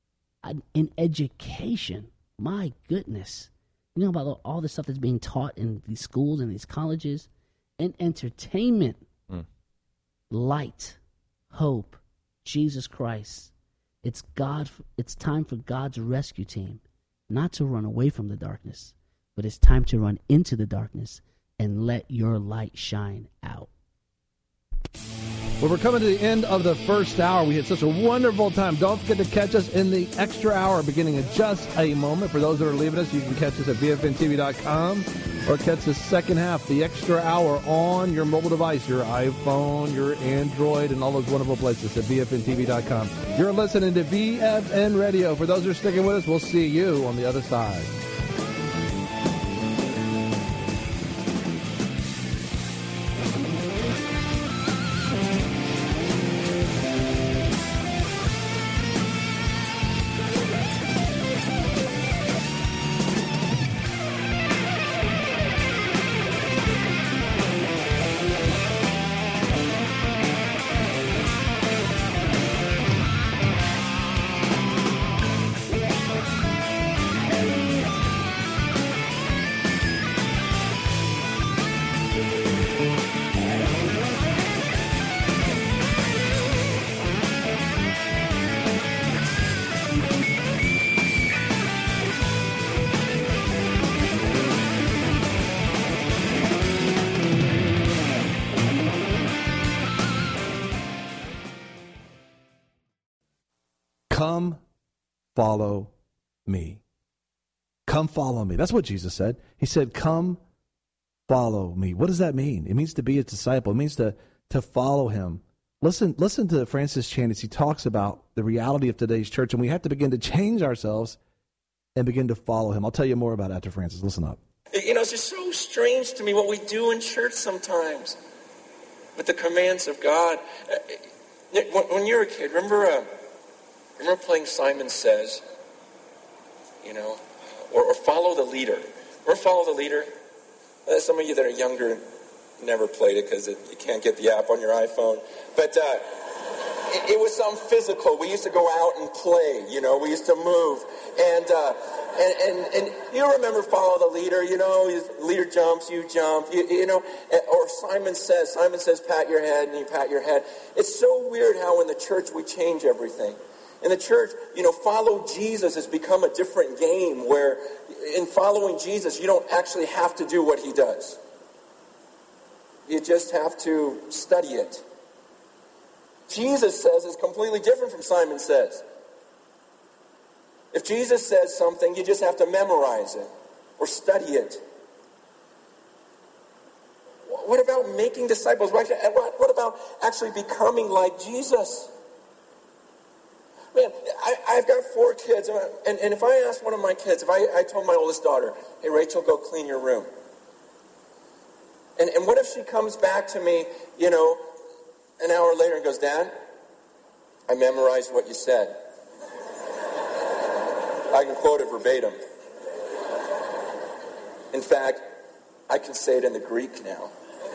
In education, my goodness, you know about all the stuff that's being taught in these schools and these colleges. In entertainment, Mm. light, hope, Jesus Christ. It's God. It's time for God's rescue team, not to run away from the darkness, but it's time to run into the darkness and let your light shine out. Well, we're coming to the end of the first hour. We had such a wonderful time. Don't forget to catch us in the extra hour beginning in just a moment. For those that are leaving us, you can catch us at V F N T V dot com or catch the second half, the extra hour, on your mobile device, your iPhone, your Android, and all those wonderful places at V F N T V dot com. You're listening to V F N Radio. For those who are sticking with us, we'll see you on the other side. Come follow me. Come follow me. That's what Jesus said. He said, come follow me. What does that mean? It means to be a disciple. It means to, to follow him. Listen, listen to Francis Chan as he talks about the reality of today's church, and we have to begin to change ourselves and begin to follow him. I'll tell you more about it after Francis. Listen up. You know, it's just so strange to me what we do in church sometimes with the commands of God. When you were a kid, remember... Uh, Remember playing Simon Says, you know, or, or Follow the Leader. Remember Follow the Leader? Uh, some of you that are younger never played it because you can't get the app on your iPhone. But uh, it, it was something physical. We used to go out and play, you know. We used to move. And uh, and, and, and you remember Follow the Leader, you know. Leader jumps, you jump, you, you know. Or Simon Says. Simon says, pat your head, and you pat your head. It's so weird how in the church we change everything. In the church, you know, follow Jesus has become a different game where in following Jesus, you don't actually have to do what he does. You just have to study it. Jesus Says is completely different from Simon Says. If Jesus says something, you just have to memorize it or study it. What about making disciples? What about actually becoming like Jesus? Man, I, I've got four kids, and, and if I asked one of my kids, if I, I told my oldest daughter, hey, Rachel, go clean your room. And, and what if she comes back to me, you know, an hour later and goes, Dad, I memorized what you said. I can quote it verbatim. In fact, I can say it in the Greek now.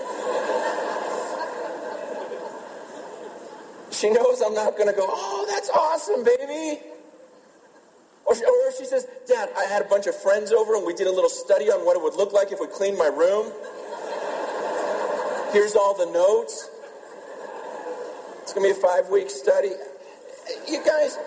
She knows I'm not going to go, oh, that's awesome, baby. Or, she, or she says, Dad, I had a bunch of friends over and we did a little study on what it would look like if we cleaned my room. Here's all the notes. It's going to be a five-week study. You guys,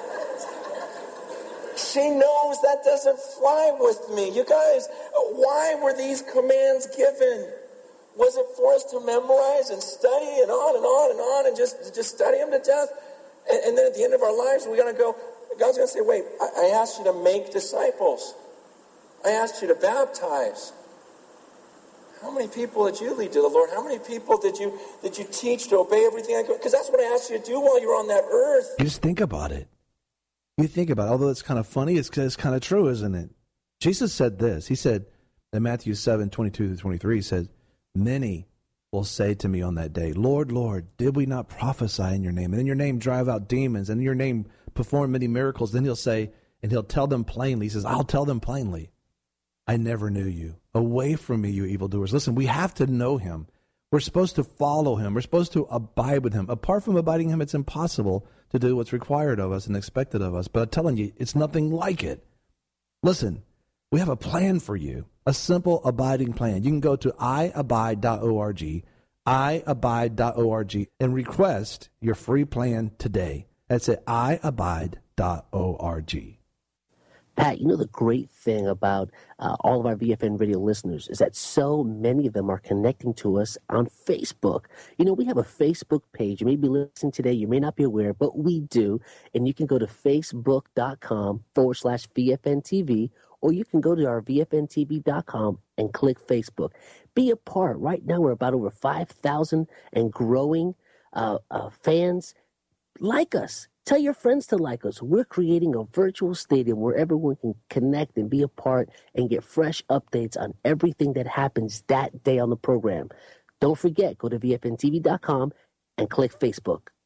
she knows that doesn't fly with me. You guys, why were these commands given? Was it for us to memorize and study and on and on and on and just, just study them to death? And, and then at the end of our lives, we're going to go, God's going to say, wait, I, I asked you to make disciples. I asked you to baptize. How many people did you lead to the Lord? How many people did you did you teach to obey everything I could? Because that's what I asked you to do while you were on that earth. You just think about it. You think about it. Although it's kind of funny, it's, it's kind of true, isn't it? Jesus said this. He said in Matthew seven, twenty-two to twenty-three, he said, many will say to me on that day, Lord, Lord, did we not prophesy in your name? And in your name drive out demons, and in your name perform many miracles. Then he'll say, and he'll tell them plainly, he says, I'll tell them plainly, I never knew you. Away from me, you evildoers. Listen, we have to know him. We're supposed to follow him. We're supposed to abide with him. Apart from abiding him, it's impossible to do what's required of us and expected of us. But I'm telling you, it's nothing like it. Listen, we have a plan for you. A simple abiding plan. You can go to i abide dot org, i abide dot org, and request your free plan today. That's at i abide dot org. Pat, you know the great thing about uh, all of our V F N radio listeners is that so many of them are connecting to us on Facebook. You know, we have a Facebook page. You may be listening today. You may not be aware, but we do. And you can go to facebook.com forward slash VFNTV, or you can go to our V F N T V dot com and click Facebook. Be a part. Right now, we're about over five thousand and growing uh, uh, fans. Like us. Tell your friends to like us. We're creating a virtual stadium where everyone can connect and be a part and get fresh updates on everything that happens that day on the program. Don't forget, go to V F N T V dot com and click Facebook.